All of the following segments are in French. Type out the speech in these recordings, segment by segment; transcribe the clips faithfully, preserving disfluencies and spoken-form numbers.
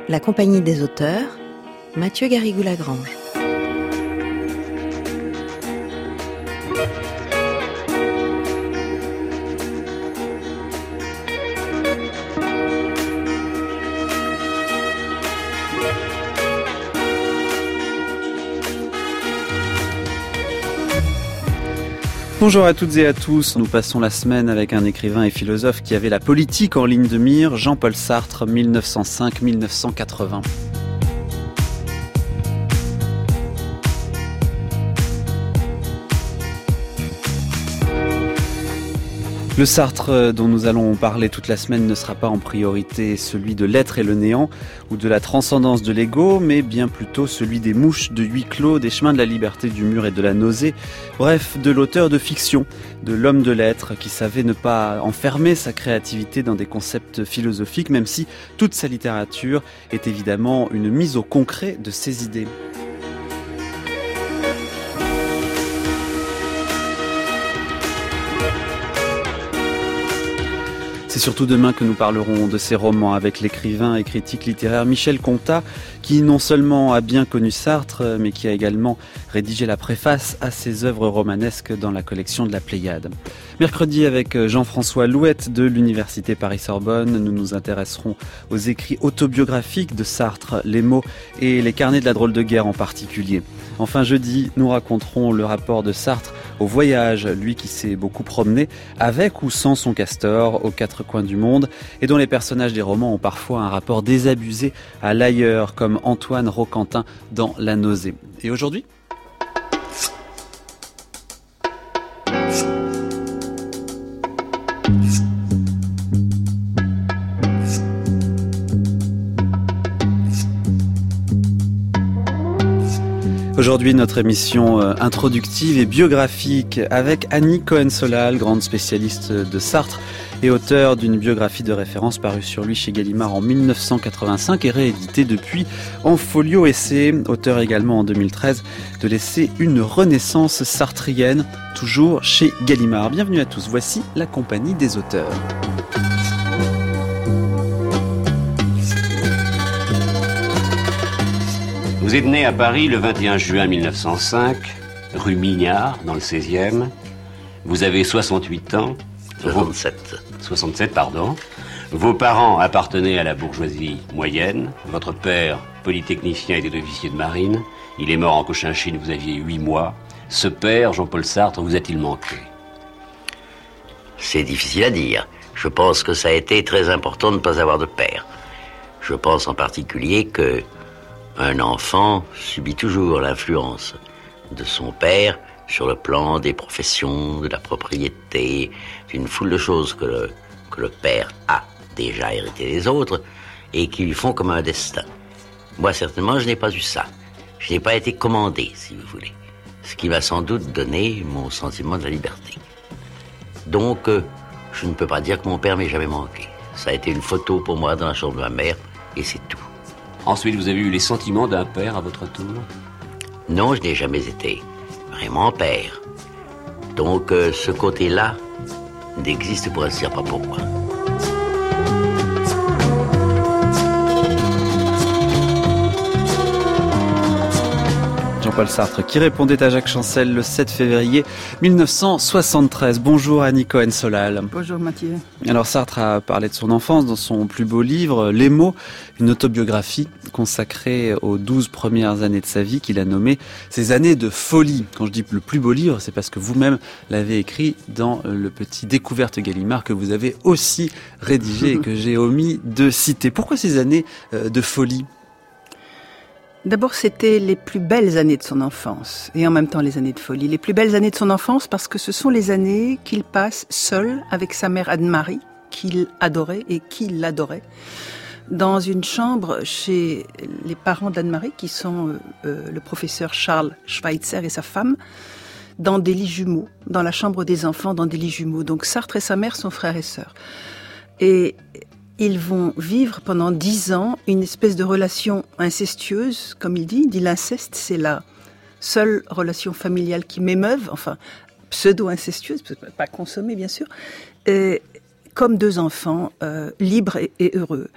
La Compagnie des auteurs, Mathieu Garrigou-Lagrange. Bonjour à toutes et à tous, nous passons la semaine avec un écrivain et philosophe qui avait la politique en ligne de mire, Jean-Paul Sartre, mille neuf cent cinq à mille neuf cent quatre-vingts. Le Sartre dont nous allons parler toute la semaine ne sera pas en priorité celui de l'être et le néant ou de la transcendance de l'ego, mais bien plutôt celui des mouches, de huis clos, des chemins de la liberté, du mur et de la nausée. Bref, de l'auteur de fiction, de l'homme de lettres qui savait ne pas enfermer sa créativité dans des concepts philosophiques, même si toute sa littérature est évidemment une mise au concret de ses idées. C'est surtout demain que nous parlerons de ses romans avec l'écrivain et critique littéraire Michel Contat, qui non seulement a bien connu Sartre, mais qui a également rédigé la préface à ses œuvres romanesques dans la collection de la Pléiade. Mercredi, avec Jean-François Louette de l'Université Paris-Sorbonne, nous nous intéresserons aux écrits autobiographiques de Sartre, les mots et les carnets de la drôle de guerre en particulier. Enfin, jeudi, nous raconterons le rapport de Sartre au voyage, lui qui s'est beaucoup promené avec ou sans son castor aux quatre coins du monde et dont les personnages des romans ont parfois un rapport désabusé à l'ailleurs, comme Antoine Roquentin dans La Nausée. Et aujourd'hui ? Aujourd'hui, notre émission euh, introductive et biographique avec Annie Cohen-Solal, grande spécialiste de Sartre et auteure d'une biographie de référence parue sur lui chez Gallimard en mille neuf cent quatre-vingt-cinq et rééditée depuis en folio essai. Auteur également en deux mille treize de l'essai Une renaissance sartrienne, toujours chez Gallimard. Bienvenue à tous, voici la Compagnie des auteurs. Vous êtes né à Paris le vingt et un juin mille neuf cent cinq, rue Mignard, dans le seizième. Vous avez soixante-huit ans. soixante-sept. soixante-sept, pardon. Vos parents appartenaient à la bourgeoisie moyenne. Votre père, polytechnicien, était officier de marine. Il est mort en Cochinchine, vous aviez huit mois. Ce père, Jean-Paul Sartre, vous a-t-il manqué ? C'est difficile à dire. Je pense que ça a été très important de ne pas avoir de père. Je pense en particulier que un enfant subit toujours l'influence de son père sur le plan des professions, de la propriété, d'une foule de choses que le, que le père a déjà hérité des autres et qui lui font comme un destin. Moi, certainement, je n'ai pas eu ça. Je n'ai pas été commandé, si vous voulez. Ce qui m'a sans doute donné mon sentiment de la liberté. Donc, euh, je ne peux pas dire que mon père m'ait jamais manqué. Ça a été une photo pour moi dans la chambre de ma mère et c'est tout. Ensuite, vous avez eu les sentiments d'un père à votre tour ? Non, je n'ai jamais été vraiment père. Donc, euh, ce côté-là n'existe pour ainsi dire pas pour moi. Jean-Paul Sartre, qui répondait à Jacques Chancel le sept février mille neuf cent soixante-treize. Bonjour Annie Cohen-Solal. Bonjour Mathieu. Alors Sartre a parlé de son enfance dans son plus beau livre, Les mots, une autobiographie consacrée aux douze premières années de sa vie qu'il a nommé ses années de folie. Quand je dis le plus beau livre, c'est parce que vous-même l'avez écrit dans le petit Découverte Gallimard que vous avez aussi rédigé et que j'ai omis de citer. Pourquoi ces années de folie ? D'abord, c'était les plus belles années de son enfance, et en même temps les années de folie. Les plus belles années de son enfance parce que ce sont les années qu'il passe seul avec sa mère Anne-Marie, qu'il adorait et qui l'adorait, dans une chambre chez les parents d'Anne-Marie, qui sont euh, le professeur Charles Schweitzer et sa femme, dans des lits jumeaux, dans la chambre des enfants, dans des lits jumeaux. Donc Sartre et sa mère sont frères et sœurs. Et ils vont vivre pendant dix ans une espèce de relation incestueuse, comme il dit. Il dit l'inceste, c'est la seule relation familiale qui m'émeuve, enfin pseudo-incestueuse, pas consommée bien sûr, et, comme deux enfants euh, libres et, et heureux.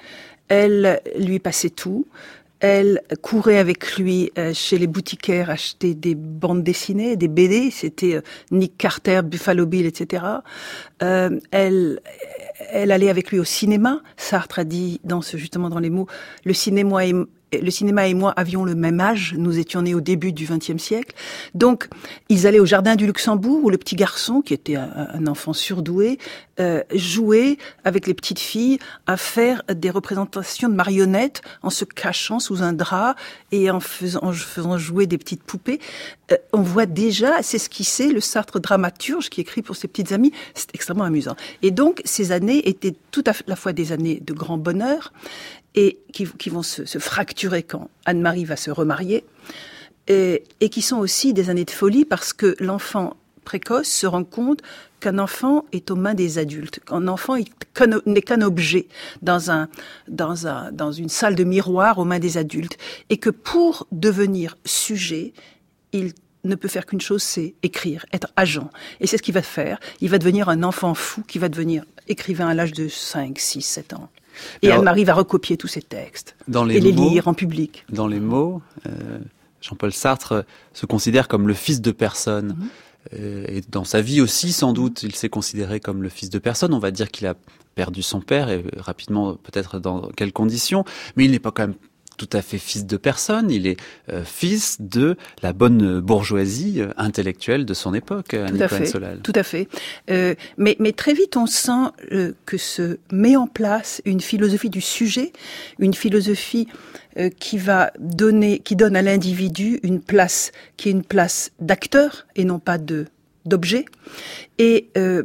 Elle lui passait tout. Elle courait avec lui euh, chez les boutiquaires acheter des bandes dessinées, des B D. C'était euh, Nick Carter, Buffalo Bill, et cetera. Euh, elle, elle allait avec lui au cinéma. Sartre a dit dans ce, justement dans les mots, le cinéma est Le cinéma et moi avions le même âge, nous étions nés au début du vingtième siècle. Donc, ils allaient au jardin du Luxembourg où le petit garçon, qui était un, un enfant surdoué, euh, jouait avec les petites filles à faire des représentations de marionnettes en se cachant sous un drap et en faisant, en faisant jouer des petites poupées. Euh, on voit déjà, c'est ce qui c'est le Sartre dramaturge qui écrit pour ses petites amies. C'est extrêmement amusant. Et donc, ces années étaient tout à la fois des années de grand bonheur et qui, qui vont se, se fracturer quand Anne-Marie va se remarier, et, et qui sont aussi des années de folie parce que l'enfant précoce se rend compte qu'un enfant est aux mains des adultes, qu'un enfant est qu'un, n'est qu'un objet dans, un, dans, un, dans une salle de miroir aux mains des adultes, et que pour devenir sujet, il ne peut faire qu'une chose, c'est écrire, être agent. Et c'est ce qu'il va faire. Il va devenir un enfant fou qui va devenir écrivain à l'âge de cinq, six, sept ans. Et alors, Anne-Marie va recopier tous ces textes dans les et les mots, lire en public. Dans les mots, euh, Jean-Paul Sartre se considère comme le fils de personne. Mmh. Euh, et dans sa vie aussi, sans doute, il s'est considéré comme le fils de personne. On va dire qu'il a perdu son père, et rapidement, peut-être dans quelles conditions. Mais il n'est pas quand même tout à fait fils de personne, il est euh, fils de la bonne bourgeoisie euh, intellectuelle de son époque, Annie Cohen-Solal. Tout à fait. Euh, mais, mais très vite, on sent euh, que se met en place une philosophie du sujet, une philosophie euh, qui va donner, qui donne à l'individu une place qui est une place d'acteur et non pas de d'objet. Et euh,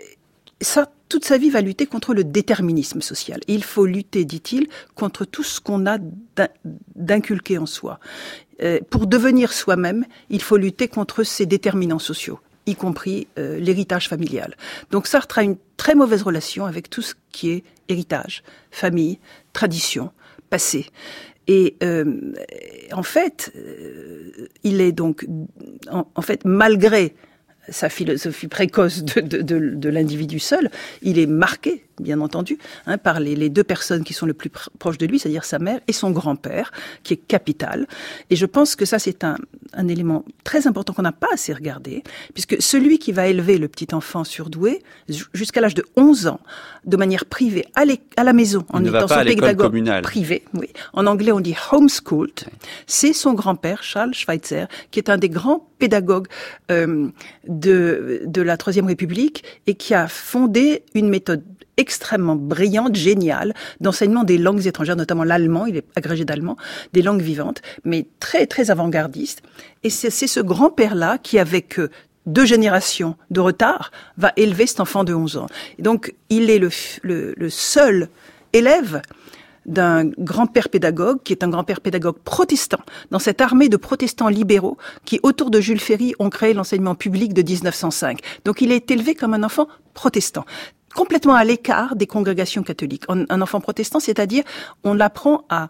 ça, toute sa vie va lutter contre le déterminisme social. Et il faut lutter, dit-il, contre tout ce qu'on a d'inculqué en soi. Euh, pour devenir soi-même, il faut lutter contre ces déterminants sociaux, y compris euh, l'héritage familial. Donc Sartre a une très mauvaise relation avec tout ce qui est héritage, famille, tradition, passé. Et euh, en fait, euh, il est donc, en, en fait, malgré sa philosophie précoce de, de, de, de l'individu seul, il est marqué, bien entendu, hein, par les, les deux personnes qui sont le plus pr- proches de lui, c'est-à-dire sa mère et son grand-père, qui est capital. Et je pense que ça, c'est un, un élément très important qu'on n'a pas assez regardé, puisque celui qui va élever le petit enfant surdoué, jusqu'à l'âge de onze ans, de manière privée, à, à la maison, en étant son pédagogue privé, oui. En anglais, on dit homeschooled. Oui. C'est son grand-père, Charles Schweitzer, qui est un des grands pédagogues euh, de, de la Troisième République et qui a fondé une méthode extrêmement brillante, géniale, d'enseignement des langues étrangères, notamment l'allemand, il est agrégé d'allemand, des langues vivantes, mais très, très avant-gardiste. Et c'est, c'est ce grand-père-là qui, avec euh, deux générations de retard, va élever cet enfant de onze ans. Et donc, il est le, le, le seul élève d'un grand-père pédagogue, qui est un grand-père pédagogue protestant, dans cette armée de protestants libéraux qui, autour de Jules Ferry, ont créé l'enseignement public de dix-neuf cent cinq. Donc il est élevé comme un enfant protestant, complètement à l'écart des congrégations catholiques. Un enfant protestant, c'est-à-dire, on l'apprend à,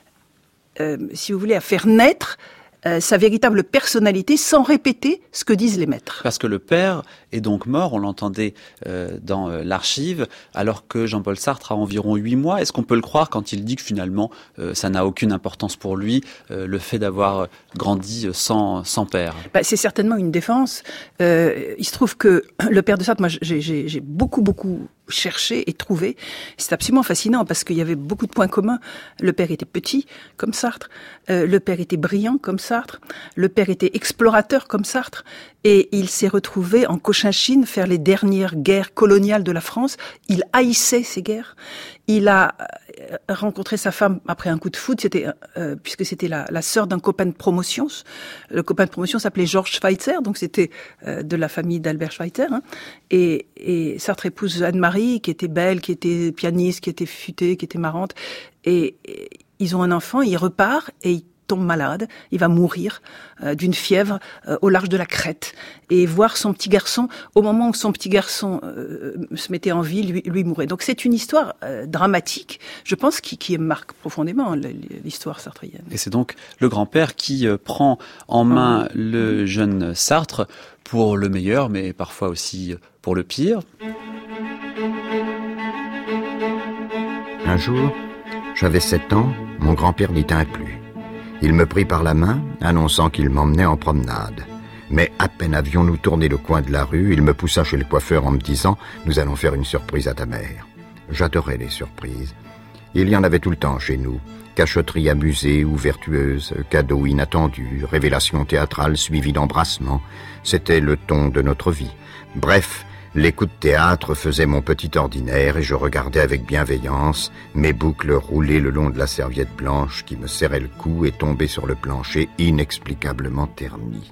euh, si vous voulez, à faire naître Euh, sa véritable personnalité sans répéter ce que disent les maîtres. Parce que le père est donc mort, on l'entendait euh, dans euh, l'archive, alors que Jean-Paul Sartre a environ huit mois. Est-ce qu'on peut le croire quand il dit que finalement euh, ça n'a aucune importance pour lui, euh, le fait d'avoir grandi sans, sans père? Bah, c'est certainement une défense. Euh, il se trouve que le père de Sartre, moi j'ai, j'ai, j'ai beaucoup beaucoup cherché et trouvé. C'est absolument fascinant parce qu'il y avait beaucoup de points communs. Le père était petit, comme Sartre. Euh, le père était brillant, comme Sartre. Le père était explorateur, comme Sartre. Et il s'est retrouvé en Cochinchine faire les dernières guerres coloniales de la France. Il haïssait ces guerres. Il a rencontré sa femme après un coup de foudre, c'était, euh, puisque c'était la, la sœur d'un copain de promotion. Le copain de promotion s'appelait Georges Schweitzer, donc c'était euh, de la famille d'Albert Schweitzer. Hein. Et, et Sartre épouse Anne-Marie, qui était belle, qui était pianiste, qui était futée, qui était marrante. Et, et ils ont un enfant, il repart et il tombe malade, il va mourir euh, d'une fièvre euh, au large de la Crète. Et voir son petit garçon, au moment où son petit garçon euh, se mettait en vie, lui, lui mourait. Donc c'est une histoire euh, dramatique, je pense, qui, qui marque profondément l'histoire sartrienne. Et c'est donc le grand-père qui euh, prend en main mmh. le jeune Sartre pour le meilleur, mais parfois aussi pour le pire. Un jour, J'avais sept ans, mon grand-père n'y tint plus. Il me prit par la main, annonçant qu'il m'emmenait en promenade. Mais à peine avions-nous tourné le coin de la rue, il me poussa chez le coiffeur en me disant « Nous allons faire une surprise à ta mère ». J'adorais les surprises. Il y en avait tout le temps chez nous. Cachotterie amusée ou vertueuse, cadeaux inattendus, révélations théâtrales suivies d'embrassements. C'était le ton de notre vie. Bref, les coups de théâtre faisaient mon petit ordinaire et je regardais avec bienveillance mes boucles rouler le long de la serviette blanche qui me serrait le cou et tomber sur le plancher inexplicablement terni.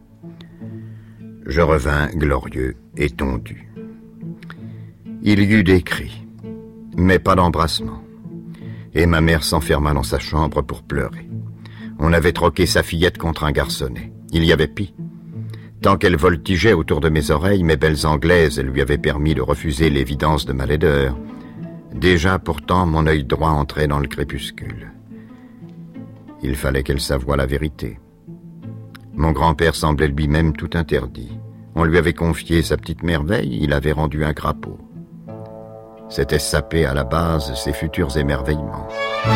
Je revins glorieux et tondu. Il y eut des cris, mais pas d'embrassement. Et ma mère s'enferma dans sa chambre pour pleurer. On avait troqué sa fillette contre un garçonnet. Il y avait pis. Tant qu'elle voltigeait autour de mes oreilles, mes belles anglaises lui avaient permis de refuser l'évidence de ma laideur. Déjà, pourtant, mon œil droit entrait dans le crépuscule. Il fallait qu'elle s'avoie la vérité. Mon grand-père semblait lui-même tout interdit. On lui avait confié sa petite merveille, il avait rendu un crapaud. C'était saper à la base ses futurs émerveillements.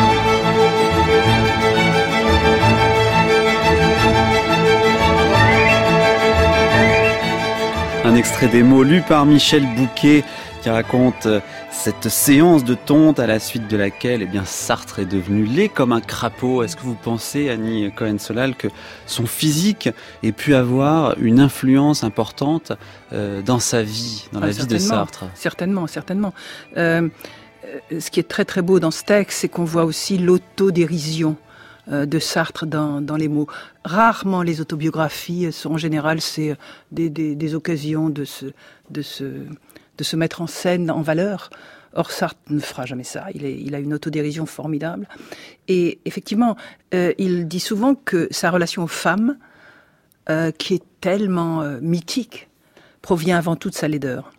Un extrait des mots lus par Michel Bouquet qui raconte cette séance de tonte à la suite de laquelle eh bien, Sartre est devenu laid comme un crapaud. Est-ce que vous pensez, Annie Cohen-Solal, que son physique ait pu avoir une influence importante euh, dans sa vie, dans ah, la vie de Sartre ? Certainement, certainement. Euh, ce qui est très très beau dans ce texte, c'est qu'on voit aussi l'autodérision de Sartre dans, dans les mots. Rarement les autobiographies sont, en général, c'est des, des, des occasions de se, de, se, de se mettre en scène, en valeur. Or, Sartre ne fera jamais ça. Il, est, il a une autodérision formidable. Et effectivement, euh, il dit souvent que sa relation aux femmes, euh, qui est tellement euh, mythique, provient avant tout de sa laideur.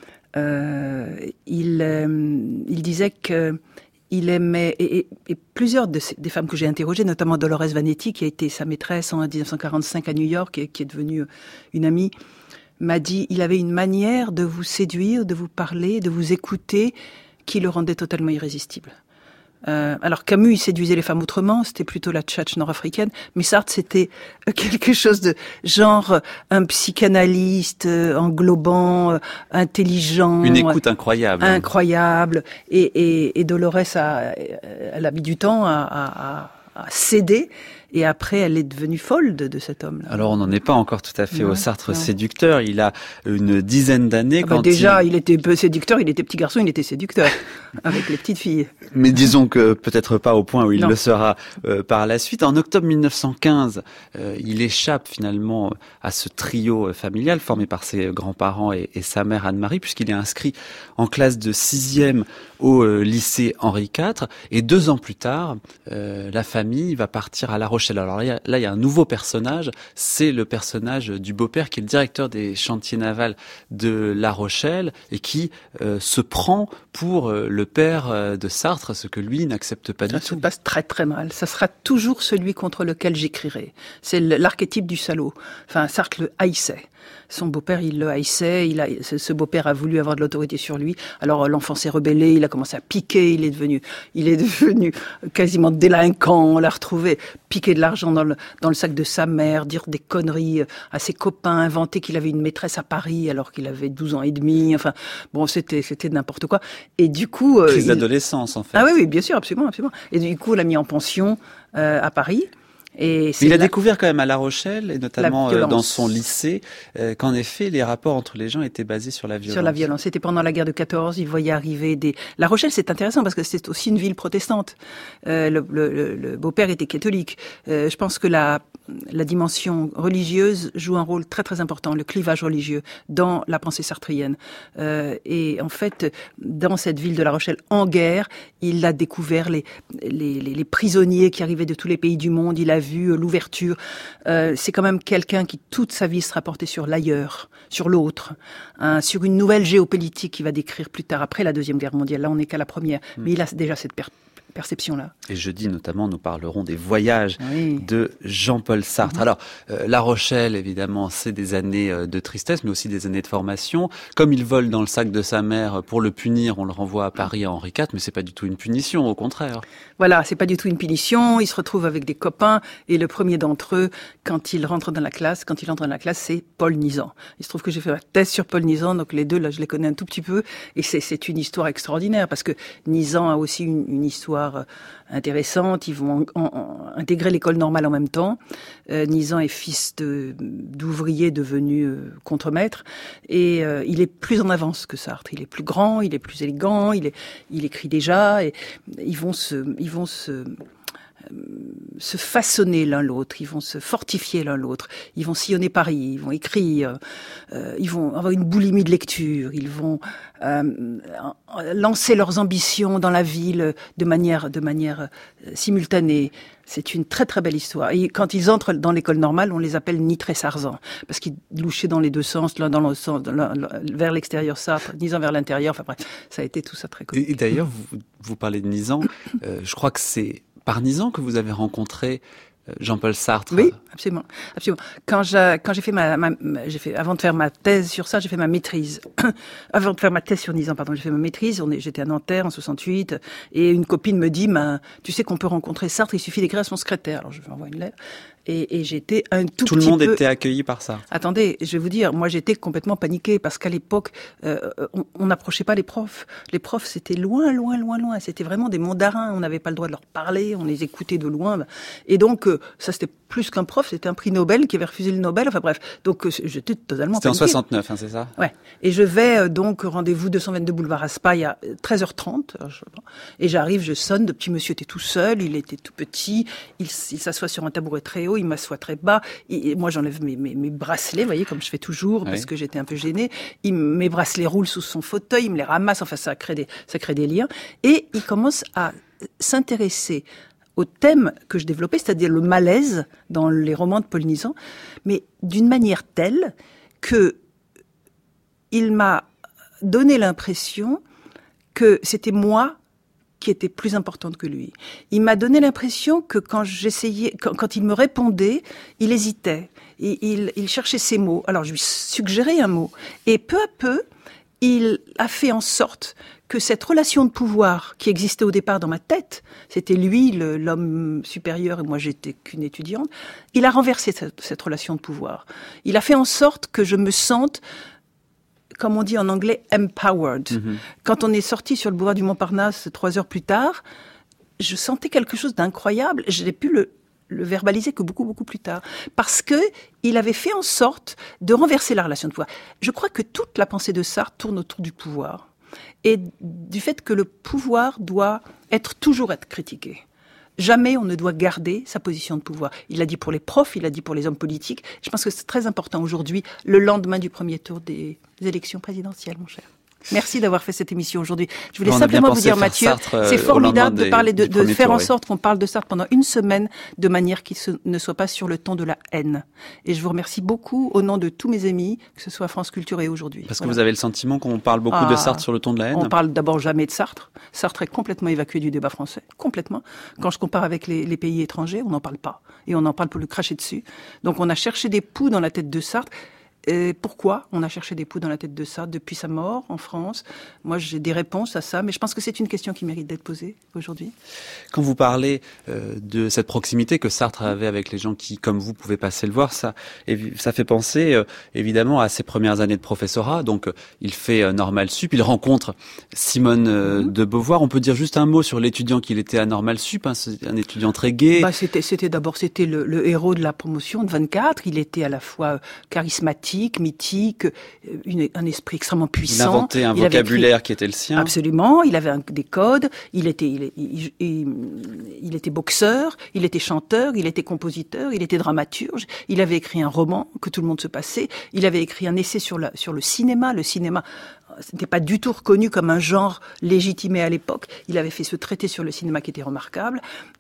Euh, il, euh, il disait que il aimait, et, et, et plusieurs de ces, des femmes que j'ai interrogées, notamment Dolores Vanetti, qui a été sa maîtresse en dix-neuf cent quarante-cinq à New York et qui est devenue une amie, m'a dit, il avait une manière de vous séduire, de vous parler, de vous écouter, qui le rendait totalement irrésistible. Euh, alors Camus, il séduisait les femmes autrement, c'était plutôt la tchatche nord-africaine, mais Sartre, c'était quelque chose de genre un psychanalyste euh, englobant, euh, intelligent. Une écoute incroyable. Incroyable. Et, et, et Dolores, a, elle a mis du temps à, à, à céder. Et après, elle est devenue folle de, de cet homme-là. Alors, on n'en est pas encore tout à fait non, au Sartre non. séducteur. Il a une dizaine d'années. Ah bah quand déjà, il... il était peu séducteur. Il était petit garçon, il était séducteur avec les petites filles. Mais disons que peut-être pas au point où il non. le sera euh, par la suite. En octobre mille neuf cent quinze, euh, il échappe finalement à ce trio familial formé par ses grands-parents et, et sa mère Anne-Marie, puisqu'il est inscrit en classe de sixième au euh, lycée Henri quatre. Et deux ans plus tard, euh, la famille va partir à La Rochelle. Alors là, là, il y a un nouveau personnage, c'est le personnage du beau-père qui est le directeur des chantiers navals de La Rochelle et qui euh, se prend pour euh, le père euh, de Sartre, ce que lui n'accepte pas ça du tout. Ça se passe très très mal. Ça sera toujours celui contre lequel j'écrirai. C'est l'archétype du salaud. Enfin, Sartre le haïssait. Son beau-père, il le haïssait. Il a, ce beau-père a voulu avoir de l'autorité sur lui. Alors l'enfant s'est rebellé. Il a commencé à piquer. Il est devenu, il est devenu quasiment délinquant. On l'a retrouvé piquer de l'argent dans le dans le sac de sa mère, dire des conneries à ses copains, inventer qu'il avait une maîtresse à Paris alors qu'il avait douze ans et demi. Enfin, bon, c'était c'était n'importe quoi. Et du coup, crise il... d'adolescence en fait. Ah oui, oui, bien sûr, absolument, absolument. Et du coup, on l'a mis en pension euh, à Paris. Et il a là... découvert quand même à La Rochelle, et notamment euh, dans son lycée, euh, qu'en effet, les rapports entre les gens étaient basés sur la violence. Sur la violence. C'était pendant la guerre de quatorze, il voyait arriver des... La Rochelle, c'est intéressant parce que c'est aussi une ville protestante. Euh, le, le, le beau-père était catholique. Euh, je pense que la, la dimension religieuse joue un rôle très très important, le clivage religieux, dans la pensée sartrienne. Euh, et en fait, dans cette ville de La Rochelle, en guerre, il a découvert les, les, les, les prisonniers qui arrivaient de tous les pays du monde. Il a vu l'ouverture. Euh, c'est quand même quelqu'un qui, toute sa vie, se rapportait sur l'ailleurs, sur l'autre, hein, sur une nouvelle géopolitique qu'il va décrire plus tard, après la Deuxième Guerre mondiale. Là, on n'est qu'à la première. Mmh. Mais il a déjà cette per- perception-là. Et jeudi, notamment, nous parlerons des voyages oui. de Jean-Paul Sartre. Mmh. Alors, euh, La Rochelle, évidemment, c'est des années de tristesse, mais aussi des années de formation. Comme il vole dans le sac de sa mère, pour le punir, on le renvoie à Paris à Henri quatre, mais c'est pas du tout une punition, au contraire. Voilà, c'est pas du tout une punition. Il se retrouve avec des copains, et le premier d'entre eux, quand il rentre dans la classe, quand il entre dans la classe, c'est Paul Nizan. Il se trouve que j'ai fait ma thèse sur Paul Nizan, donc les deux, là, je les connais un tout petit peu, et c'est, c'est une histoire extraordinaire, parce que Nizan a aussi une, une histoire intéressante. Ils vont en, en, intégrer l'école normale en même temps. Euh, Nizan est fils de, d'ouvrier devenu euh, contremaître, et euh, il est plus en avance que Sartre. Il est plus grand, il est plus élégant, il est, il écrit déjà, et ils vont se, ils vont se se façonner l'un l'autre, ils vont se fortifier l'un l'autre, ils vont sillonner Paris, ils vont écrire, euh, ils vont avoir une boulimie de lecture, ils vont euh, lancer leurs ambitions dans la ville de manière de manière euh, simultanée. C'est une très très belle histoire. Et quand ils entrent dans l'école normale, on les appelle Nitré-Sarzan, parce qu'ils louchaient dans les deux sens, l'un dans le sens, l'un, vers l'extérieur Sartre, Nizan vers l'intérieur. Enfin bref, ça a été tout ça très connu. Et, et d'ailleurs, vous, vous parlez de Nizan, euh, je crois que c'est par Nizan que vous avez rencontré Jean-Paul Sartre. Oui, absolument, absolument. Quand j'ai, quand j'ai fait ma, ma, j'ai fait, avant de faire ma thèse sur ça, j'ai fait ma maîtrise. Avant de faire ma thèse sur Nizan, pardon, j'ai fait ma maîtrise. On est, j'étais à Nanterre en soixante-huit, et une copine me dit, bah, tu sais qu'on peut rencontrer Sartre, il suffit d'écrire à son secrétaire. Alors je lui envoie une lettre. Et, et j'étais un tout, tout petit peu... Tout le monde était accueilli par ça. Attendez, je vais vous dire, moi j'étais complètement paniquée parce qu'à l'époque, euh, on n'approchait pas les profs. Les profs, c'était loin, loin, loin, loin. C'était vraiment des mandarins. On n'avait pas le droit de leur parler, on les écoutait de loin. Et donc, euh, ça c'était plus qu'un prof, c'était un prix Nobel qui avait refusé le Nobel. Enfin bref, donc euh, j'étais totalement C'était paniquée. en soixante-neuf, hein, c'est ça? Ouais. Et je vais euh, donc, rendez-vous deux cent vingt-deux boulevard Raspail à treize heures trente. Et j'arrive, je sonne, le petit monsieur était tout seul, il était tout petit, il, il s'assoit sur un tabouret très haut, il m'assoit très bas. Et moi, j'enlève mes, mes, mes bracelets, vous voyez, comme je fais toujours, parce oui. que j'étais un peu gênée. Il, mes bracelets roulent sous son fauteuil, il me les ramasse, enfin, ça crée des, ça crée des liens. Et il commence à s'intéresser au thème que je développais, c'est-à-dire le malaise dans les romans de Paul Nizan, mais d'une manière telle que il m'a donné l'impression que c'était moi qui était plus importante que lui. Il m'a donné l'impression que quand j'essayais, quand, quand il me répondait, il hésitait, il, il, il cherchait ses mots. Alors je lui suggérais un mot, et peu à peu, il a fait en sorte que cette relation de pouvoir qui existait au départ dans ma tête, c'était lui le, l'homme supérieur et moi j'étais qu'une étudiante, il a renversé cette, cette relation de pouvoir. Il a fait en sorte que je me sente, comme on dit en anglais, empowered. Mm-hmm. Quand on est sorti sur le boulevard du Montparnasse trois heures plus tard, je sentais quelque chose d'incroyable. Je n'ai pu le, le verbaliser que beaucoup, beaucoup plus tard. Parce que il avait fait en sorte de renverser la relation de pouvoir. Je crois que toute la pensée de Sartre tourne autour du pouvoir. Et du fait que le pouvoir doit être, toujours être critiqué. Jamais on ne doit garder sa position de pouvoir. Il l'a dit pour les profs, il l'a dit pour les hommes politiques. Je pense que c'est très important aujourd'hui, le lendemain du premier tour des élections présidentielles, mon cher. Merci d'avoir fait cette émission aujourd'hui. Je voulais simplement vous dire, Mathieu, Sartre, c'est formidable de parler de, de faire tour, en sorte oui. qu'on parle de Sartre pendant une semaine de manière qu'il se, ne soit pas sur le ton de la haine. Et je vous remercie beaucoup au nom de tous mes amis, que ce soit France Culture et Aujourd'hui. Parce voilà. que vous avez le sentiment qu'on parle beaucoup ah, de Sartre sur le ton de la haine? On parle d'abord jamais de Sartre. Sartre est complètement évacué du débat français. Complètement. Quand je compare avec les, les pays étrangers, on n'en parle pas. Et on en parle pour le cracher dessus. Donc on a cherché des poux dans la tête de Sartre. Et pourquoi on a cherché des poux dans la tête de ça depuis sa mort en France? Moi, j'ai des réponses à ça, mais je pense que c'est une question qui mérite d'être posée aujourd'hui. Quand vous parlez euh, de cette proximité que Sartre avait avec les gens qui, comme vous, pouvaient passer le voir, ça, ça fait penser euh, évidemment à ses premières années de professorat. Donc, euh, il fait euh, Normal Sup, il rencontre Simone euh, mmh. de Beauvoir. On peut dire juste un mot sur l'étudiant qu'il était à Normal Sup, hein, c'est un étudiant très gai. Bah, c'était, c'était d'abord c'était le, le héros de la promotion de vingt-quatre. Il était à la fois charismatique, mythique, une, un esprit extrêmement puissant. Il inventait un il vocabulaire écrit, qui était le sien. Absolument, il avait un, des codes, il était, il, il, il, il était boxeur, il était chanteur, il était compositeur, il était dramaturge, il avait écrit un roman que tout le monde se passait, il avait écrit un essai sur, la, sur le cinéma, le cinéma... Ce n'était pas du tout reconnu comme un genre légitimé à l'époque. Il avait fait ce traité sur le cinéma qui était remarquable.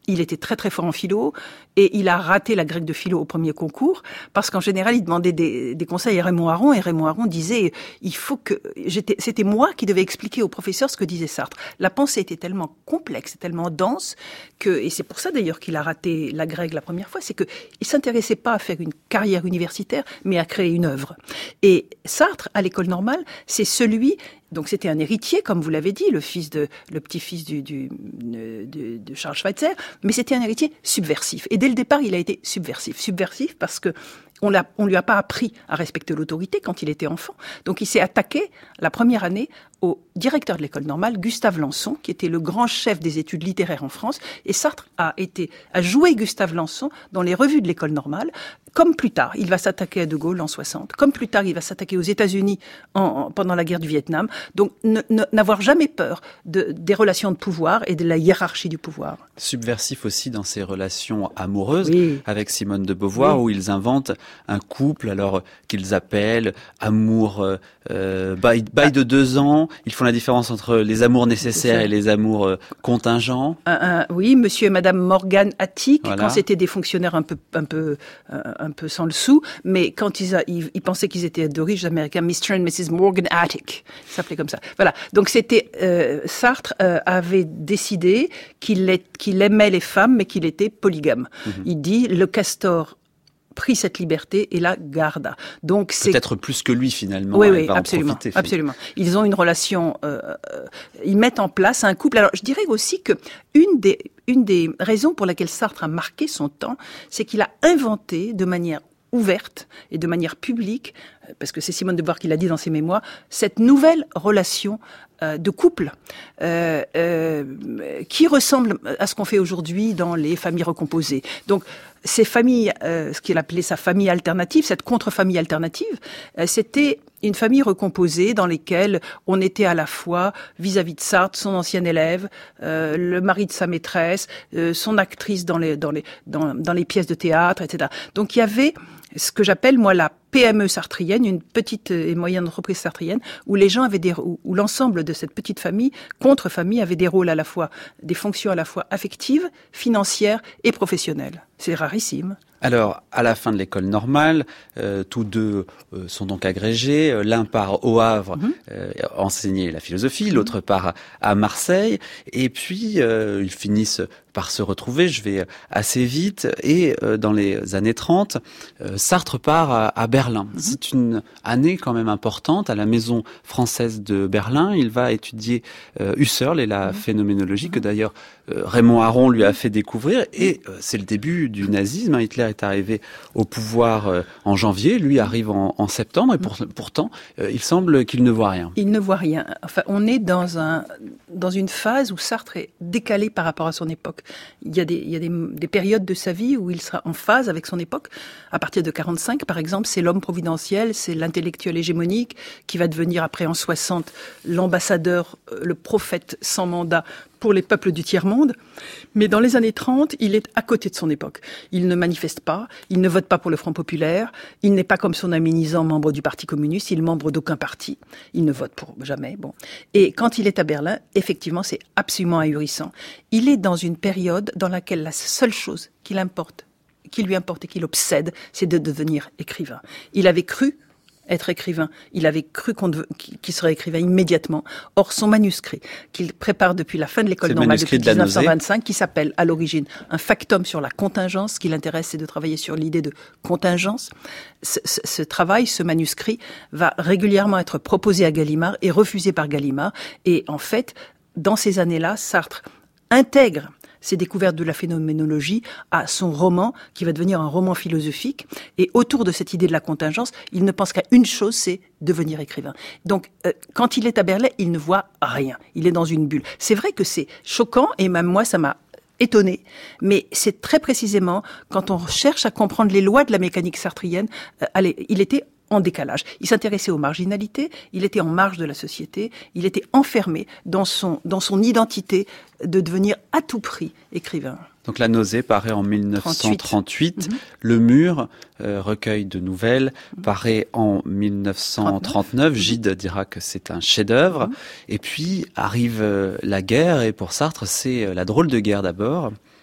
il était très très fort en philo et il a raté la grecque de philo au premier concours parce qu'en général il demandait des, des conseils à Raymond Aron et Raymond Aron disait il faut que j'étais c'était moi qui devais expliquer au professeur ce que disait Sartre. La pensée était tellement complexe, tellement dense que et c'est pour ça d'ailleurs qu'il a raté la grecque la première fois, c'est que il s'intéressait pas à faire une carrière universitaire mais à créer une œuvre. Et Sartre à l'école normale, c'est celui donc c'était un héritier, comme vous l'avez dit, le fils de, le petit-fils du, du, de, de Charles Schweitzer, mais c'était un héritier subversif. Et dès le départ, il a été subversif. Subversif parce que on l'a, on lui a pas appris à respecter l'autorité quand il était enfant. Donc il s'est attaqué la première année au directeur de l'école normale, Gustave Lançon, qui était le grand chef des études littéraires en France. Et Sartre a été, a joué Gustave Lançon dans les revues de l'école normale. Comme plus tard, il va s'attaquer à De Gaulle en soixante. Comme plus tard, il va s'attaquer aux États-Unis en, en, pendant la guerre du Vietnam. Donc, ne, ne, n'avoir jamais peur de, des relations de pouvoir et de la hiérarchie du pouvoir. Subversif aussi dans ses relations amoureuses oui. avec Simone de Beauvoir, oui. où ils inventent un couple alors qu'ils appellent amour euh, bail, bail de deux ans. Ils font la différence entre les amours nécessaires et les amours euh, contingents. Un, un, oui, Monsieur et Madame Morgan Attic, voilà. quand c'était des fonctionnaires un peu, un peu, euh, un peu sans le sou, mais quand ils, a, ils, ils pensaient qu'ils étaient de riches Américains, mister and missus Morgan Attic, ça s'appelait comme ça. Voilà. Donc c'était euh, Sartre euh, avait décidé qu'il, est, qu'il aimait les femmes, mais qu'il était polygame. Mm-hmm. Il dit le castor pris cette liberté et la garda. Donc c'est peut-être plus que lui finalement. Oui, elle oui, va absolument, en profiter, absolument. Ils ont une relation. Euh, euh, ils mettent en place un couple. Alors, je dirais aussi que une des une des raisons pour laquelle Sartre a marqué son temps, c'est qu'il a inventé de manière ouverte et de manière publique, parce que c'est Simone de Beauvoir qui l'a dit dans ses mémoires, cette nouvelle relation euh, de couple euh, euh, qui ressemble à ce qu'on fait aujourd'hui dans les familles recomposées. Donc, ces familles, euh, ce qu'il appelait sa famille alternative, cette contre-famille alternative, euh, c'était une famille recomposée dans lesquelles on était à la fois vis-à-vis de Sartre, son ancien élève, euh, le mari de sa maîtresse, euh, son actrice dans les dans les dans, dans les pièces de théâtre, et cetera. Donc il y avait ce que j'appelle moi la P M E sartrienne, une petite et moyenne entreprise sartrienne, où les gens avaient des où, où l'ensemble de cette petite famille, contre-famille, avait des rôles à la fois, des fonctions à la fois affectives, financières et professionnelles. C'est rarissime. Alors, à la fin de l'école normale, euh, tous deux euh, sont donc agrégés. Euh, l'un part au Havre mmh. euh, enseigner la philosophie, mmh. l'autre part à Marseille. Et puis, euh, ils finissent par se retrouver, je vais assez vite. Et euh, dans les années trente, euh, Sartre part à, à Berlin. Mmh. C'est une année quand même importante à la Maison française de Berlin. Il va étudier euh, Husserl et la mmh. phénoménologie, mmh. que d'ailleurs euh, Raymond Aron lui a fait découvrir. Et euh, c'est le début du nazisme. Hein. Hitler est arrivé au pouvoir euh, en janvier, lui arrive en, en septembre, et pour, pourtant, euh, il semble qu'il ne voit rien. Il ne voit rien. Enfin, on est dans un dans une phase où Sartre est décalé par rapport à son époque. Il y a des il y a des, des périodes de sa vie où il sera en phase avec son époque. À partir de quarante-cinq, par exemple, c'est l'homme providentiel, c'est l'intellectuel hégémonique qui va devenir après en soixante l'ambassadeur, le prophète sans mandat pour les peuples du tiers-monde. Mais dans les années trente, il est à côté de son époque. Il ne manifeste pas, il ne vote pas pour le Front populaire, il n'est pas comme son ami Nizan, membre du Parti communiste, il est membre d'aucun parti, il ne vote pour jamais. Bon. Et quand il est à Berlin, effectivement, c'est absolument ahurissant. Il est dans une période dans laquelle la seule chose qu'il importe, qui lui importe et qui l'obsède, c'est de devenir écrivain. Il avait cru être écrivain. Il avait cru qu'on dev... qu'il serait écrivain immédiatement. Or, son manuscrit, qu'il prépare depuis la fin de l'école normale, depuis dix-neuf cent vingt-cinq, qui s'appelle à l'origine un factum sur la contingence, ce qui l'intéresse, c'est de travailler sur l'idée de contingence. Ce, ce, ce travail, ce manuscrit, va régulièrement être proposé à Gallimard et refusé par Gallimard. Et en fait, dans ces années-là, Sartre intègre ses découvertes de la phénoménologie à son roman, qui va devenir un roman philosophique. Et autour de cette idée de la contingence, il ne pense qu'à une chose, c'est devenir écrivain. Donc, euh, quand il est à Berlin, il ne voit rien. Il est dans une bulle. C'est vrai que c'est choquant, et même moi, ça m'a étonné, mais c'est très précisément quand on cherche à comprendre les lois de la mécanique sartrienne, euh, allez, il était en décalage. Il s'intéressait aux marginalités, il était en marge de la société, il était enfermé dans son, dans son identité de devenir à tout prix écrivain. Donc La nausée paraît en dix-neuf cent trente-huit, mm-hmm. Le mur, euh, recueil de nouvelles, mm-hmm. paraît en dix-neuf cent trente-neuf, mm-hmm. Gide dira que c'est un chef-d'œuvre, mm-hmm. et puis arrive euh, la guerre, et pour Sartre c'est euh, la drôle de guerre d'abord.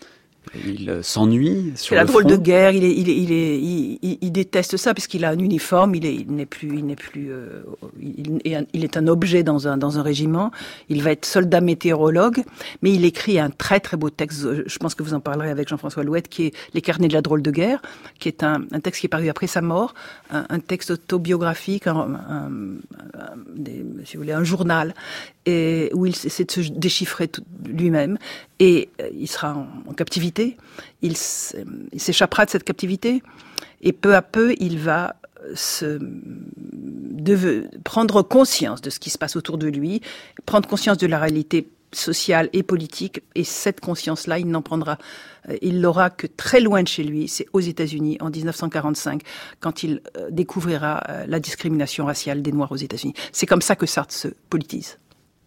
Il euh, s'ennuie sur C'est le la drôle front. de guerre. Il est, il est, il est, il, il, il déteste ça parce qu'il a un uniforme. Il est, il n'est plus, il n'est plus, euh, il, est un, il est un objet dans un dans un régiment. Il va être soldat météorologue, mais il écrit un très très beau texte. Je pense que vous en parlerez avec Jean-François Louette, qui est Les Carnets de la drôle de guerre, qui est un, un texte qui est paru après sa mort, un, un texte autobiographique, un, un, un, des, si vous voulez, un journal, et où il essaie de se déchiffrer tout, lui-même. Et euh, il sera en, en captivité. Il, il s'échappera de cette captivité. Et peu à peu, il va se de, prendre conscience de ce qui se passe autour de lui, prendre conscience de la réalité sociale et politique. Et cette conscience-là, il n'en prendra, il l'aura que très loin de chez lui. C'est aux États-Unis, en dix-neuf cent quarante-cinq, quand il euh, découvrira euh, la discrimination raciale des Noirs aux États-Unis. C'est comme ça que Sartre se politise.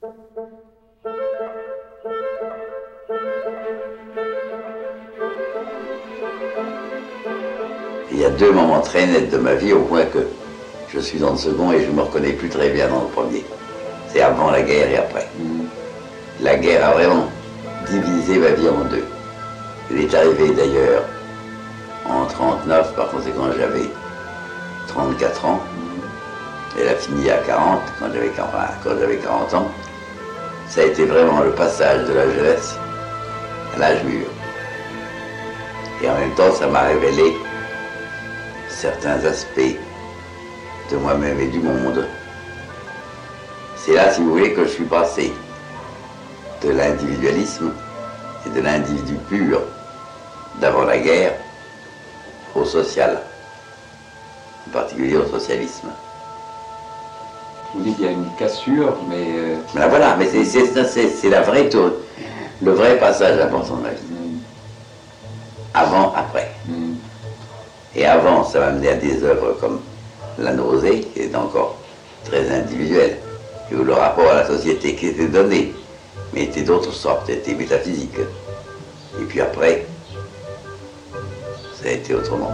Il y a deux moments très nets de ma vie au point que je suis dans le second et je ne me reconnais plus très bien dans le premier. C'est avant la guerre et après. La guerre a vraiment divisé ma vie en deux. Elle est arrivée d'ailleurs en trente-neuf, par conséquent j'avais trente-quatre ans. Elle a fini à quarante, quand j'avais quarante ans. Ça a été vraiment le passage de la jeunesse à l'âge mûr. Et en même temps, ça m'a révélé certains aspects de moi-même et du monde. C'est là, si vous voulez, que je suis passé de l'individualisme et de l'individu pur d'avant la guerre au social, en particulier au socialisme. Vous dites qu'il y a une cassure, mais... Euh... Mais là, voilà, mais c'est, c'est, c'est, c'est la vraie tour, le vrai passage important de ma vie. Mm. Avant, après. Mm. Et avant, ça m'a mené à des œuvres comme La nausée, qui est encore très individuelle, et où le rapport à la société qui était donné, mais était d'autres sortes, était métaphysique. Et puis après, ça a été autrement.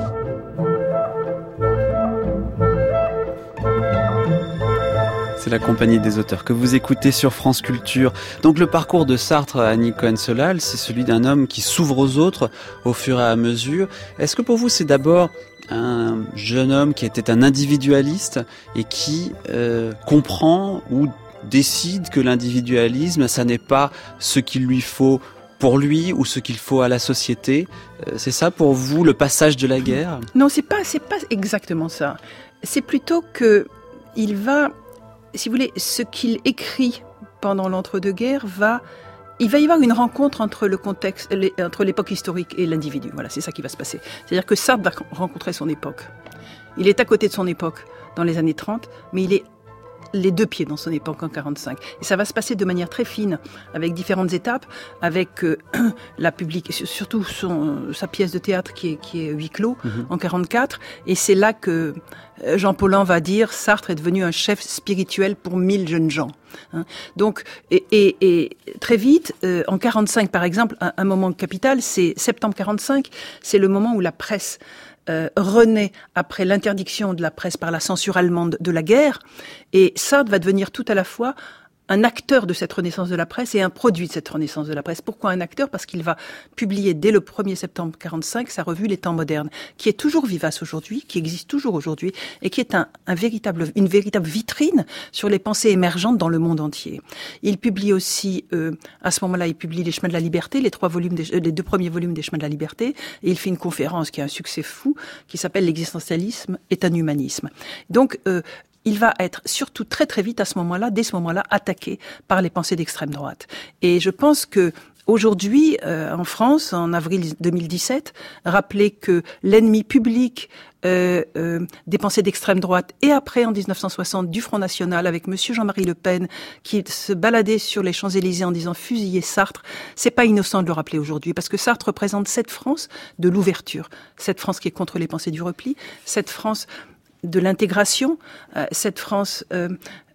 C'est la compagnie des auteurs que vous écoutez sur France Culture. Donc le parcours de Sartre à Annie Cohen-Solal, c'est celui d'un homme qui s'ouvre aux autres au fur et à mesure. Est-ce que pour vous c'est d'abord un jeune homme qui était un individualiste et qui euh, comprend ou décide que l'individualisme, ça n'est pas ce qu'il lui faut pour lui ou ce qu'il faut à la société? C'est ça pour vous le passage de la guerre? Non, c'est pas, c'est pas exactement ça. C'est plutôt que il va, si vous voulez, ce qu'il écrit pendant l'entre-deux-guerres va, il va y avoir une rencontre entre le contexte, les, entre l'époque historique et l'individu. Voilà, c'est ça qui va se passer. C'est-à-dire que Sartre va rencontrer son époque. Il est à côté de son époque dans les années trente, mais il est les deux pieds dans son époque en quarante-cinq. Et ça va se passer de manière très fine, avec différentes étapes, avec euh, la public, surtout son, sa pièce de théâtre qui est, qui est Huis clos, mmh. en quarante-quatre. Et c'est là que Jean Paulhan va dire « Sartre est devenu un chef spirituel pour mille jeunes gens ». Hein. Donc, et, et, et très vite, euh, en quarante-cinq par exemple, un, un moment capital, c'est septembre quarante-cinq, c'est le moment où la presse Euh, renaît après l'interdiction de la presse par la censure allemande de la guerre, et Sartre va devenir tout à la fois un acteur de cette renaissance de la presse et un produit de cette renaissance de la presse. Pourquoi un acteur? Parce qu'il va publier dès le premier septembre quarante-cinq sa revue Les Temps modernes, qui est toujours vivace aujourd'hui, qui existe toujours aujourd'hui, et qui est un, un véritable, une véritable vitrine sur les pensées émergentes dans le monde entier. Il publie aussi, euh, à ce moment-là, il publie Les Chemins de la Liberté, les trois volumes, des, euh, les deux premiers volumes des Chemins de la Liberté, et il fait une conférence qui a un succès fou, qui s'appelle L'existentialisme est un humanisme. Donc, euh, il va être surtout très très vite à ce moment-là, dès ce moment-là, attaqué par les pensées d'extrême droite. Et je pense que aujourd'hui, euh, en France, en avril deux mille dix-sept, rappeler que l'ennemi public euh, euh, des pensées d'extrême droite, et après en dix-neuf cent soixante du Front National avec Monsieur Jean-Marie Le Pen qui se baladait sur les Champs-Élysées en disant fusiller Sartre, c'est pas innocent de le rappeler aujourd'hui, parce que Sartre représente cette France de l'ouverture, cette France qui est contre les pensées du repli, cette France de l'intégration, euh, cette France euh,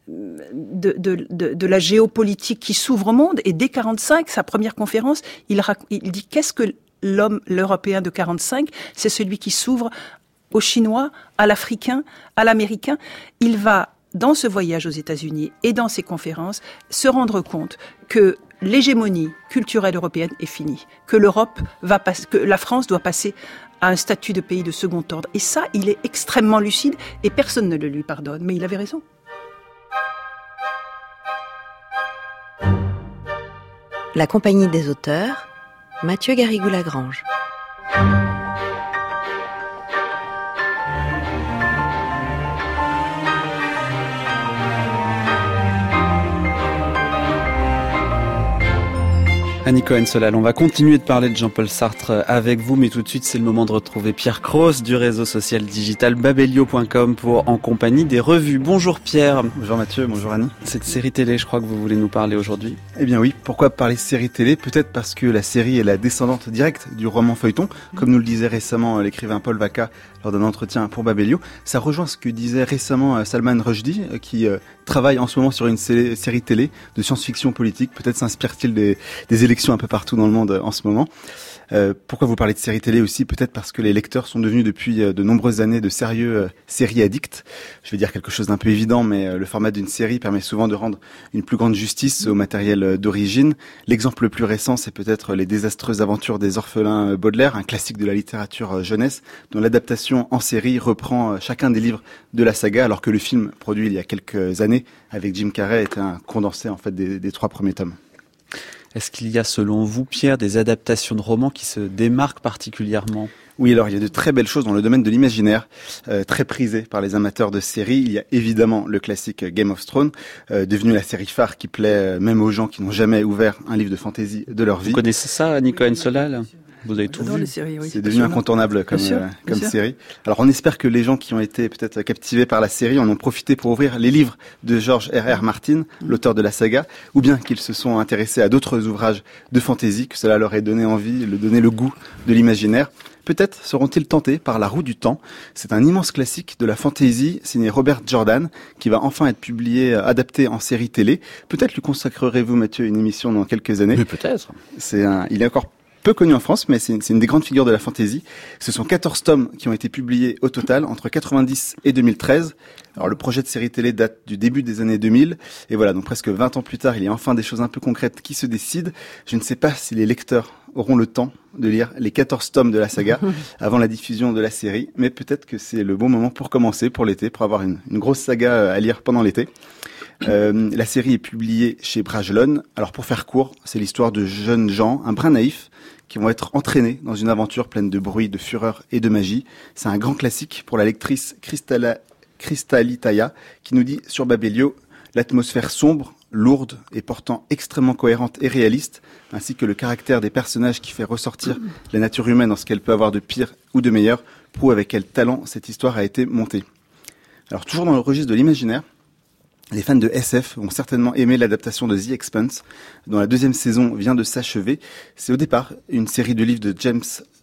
de, de, de, de la géopolitique qui s'ouvre au monde. Et dès quarante-cinq, sa première conférence, il, il dit qu'est-ce que l'homme, l'Européen de quarante-cinq? C'est celui qui s'ouvre aux Chinois, à l'Africain, à l'Américain. Il va, dans ce voyage aux États-Unis et dans ses conférences, se rendre compte que l'hégémonie culturelle européenne est finie, que l'Europe va passer, que la France doit passer à un statut de pays de second ordre. Et ça, il est extrêmement lucide et personne ne le lui pardonne. Mais il avait raison. La Compagnie des auteurs, Mathieu Garrigou-Lagrange. Annie Cohen-Solal, on va continuer de parler de Jean-Paul Sartre avec vous, mais tout de suite c'est le moment de retrouver Pierre Cross du réseau social digital babelio point com pour En compagnie des revues. Bonjour Pierre. Bonjour Mathieu, bonjour Annie. Cette série télé, je crois que vous voulez nous parler aujourd'hui. Eh bien oui, pourquoi parler série télé ? Peut-être parce que la série est la descendante directe du roman feuilleton, comme nous le disait récemment l'écrivain Paul Vaca lors d'un entretien pour Babelio. Ça rejoint ce que disait récemment Salman Rushdie, qui euh, travaille en ce moment sur une sé- série télé de science-fiction politique. Peut-être s'inspire-t-il des, des élections un peu partout dans le monde en ce moment. Euh, pourquoi vous parlez de séries télé aussi ? Peut-être parce que les lecteurs sont devenus depuis de nombreuses années de sérieux euh, séries addicts. Je vais dire quelque chose d'un peu évident, mais euh, le format d'une série permet souvent de rendre une plus grande justice au matériel euh, d'origine. L'exemple le plus récent, c'est peut-être Les désastreuses aventures des orphelins euh, Baudelaire, un classique de la littérature euh, jeunesse, dont l'adaptation en série reprend euh, chacun des livres de la saga, alors que le film, produit il y a quelques années avec Jim Carrey, était un condensé en fait des, des trois premiers tomes. Est-ce qu'il y a, selon vous, Pierre, des adaptations de romans qui se démarquent particulièrement ? Oui, alors il y a de très belles choses dans le domaine de l'imaginaire, euh, très prisé par les amateurs de séries. Il y a évidemment le classique Game of Thrones, euh, devenu la série phare qui plaît euh, même aux gens qui n'ont jamais ouvert un livre de fantasy de leur vie. Vous connaissez ça, Annie Cohen-Solal ? Vous avez tout vu. Les séries, oui, c'est devenu incontournable comme, sûr, euh, comme série. Alors on espère que les gens qui ont été peut-être captivés par la série en ont profité pour ouvrir les livres de George R R. Martin, l'auteur de la saga, ou bien qu'ils se sont intéressés à d'autres ouvrages de fantasy, que cela leur ait donné envie, le donné le goût de l'imaginaire. Peut-être seront-ils tentés par La Roue du Temps. C'est un immense classique de la fantasy signé Robert Jordan qui va enfin être publié, adapté en série télé. Peut-être lui consacrerez-vous, Mathieu, une émission dans quelques années. Mais peut-être. C'est un, il est encore peu connu en France, mais c'est une, c'est une des grandes figures de la fantasy. Ce sont quatorze tomes qui ont été publiés au total entre quatre-vingt-dix et deux mille treize. Alors le projet de série télé date du début des années deux mille. Et voilà, donc presque vingt ans plus tard, il y a enfin des choses un peu concrètes qui se décident. Je ne sais pas si les lecteurs auront le temps de lire les quatorze tomes de la saga avant la diffusion de la série, mais peut-être que c'est le bon moment pour commencer, pour l'été, pour avoir une, une grosse saga à lire pendant l'été. Euh, la série est publiée chez Bragelonne. Alors pour faire court, c'est l'histoire de jeunes gens, un brin naïfs, qui vont être entraînés dans une aventure pleine de bruit, de fureur et de magie. C'est un grand classique pour la lectrice Cristalla, Cristalitaya, qui nous dit sur Babelio, l'atmosphère sombre, lourde et pourtant extrêmement cohérente et réaliste, ainsi que le caractère des personnages qui fait ressortir la nature humaine dans ce qu'elle peut avoir de pire ou de meilleur, prouve avec quel talent cette histoire a été montée. Alors toujours dans le registre de l'imaginaire, les fans de S F vont certainement aimer l'adaptation de The Expanse, dont la deuxième saison vient de s'achever. C'est au départ une série de livres de James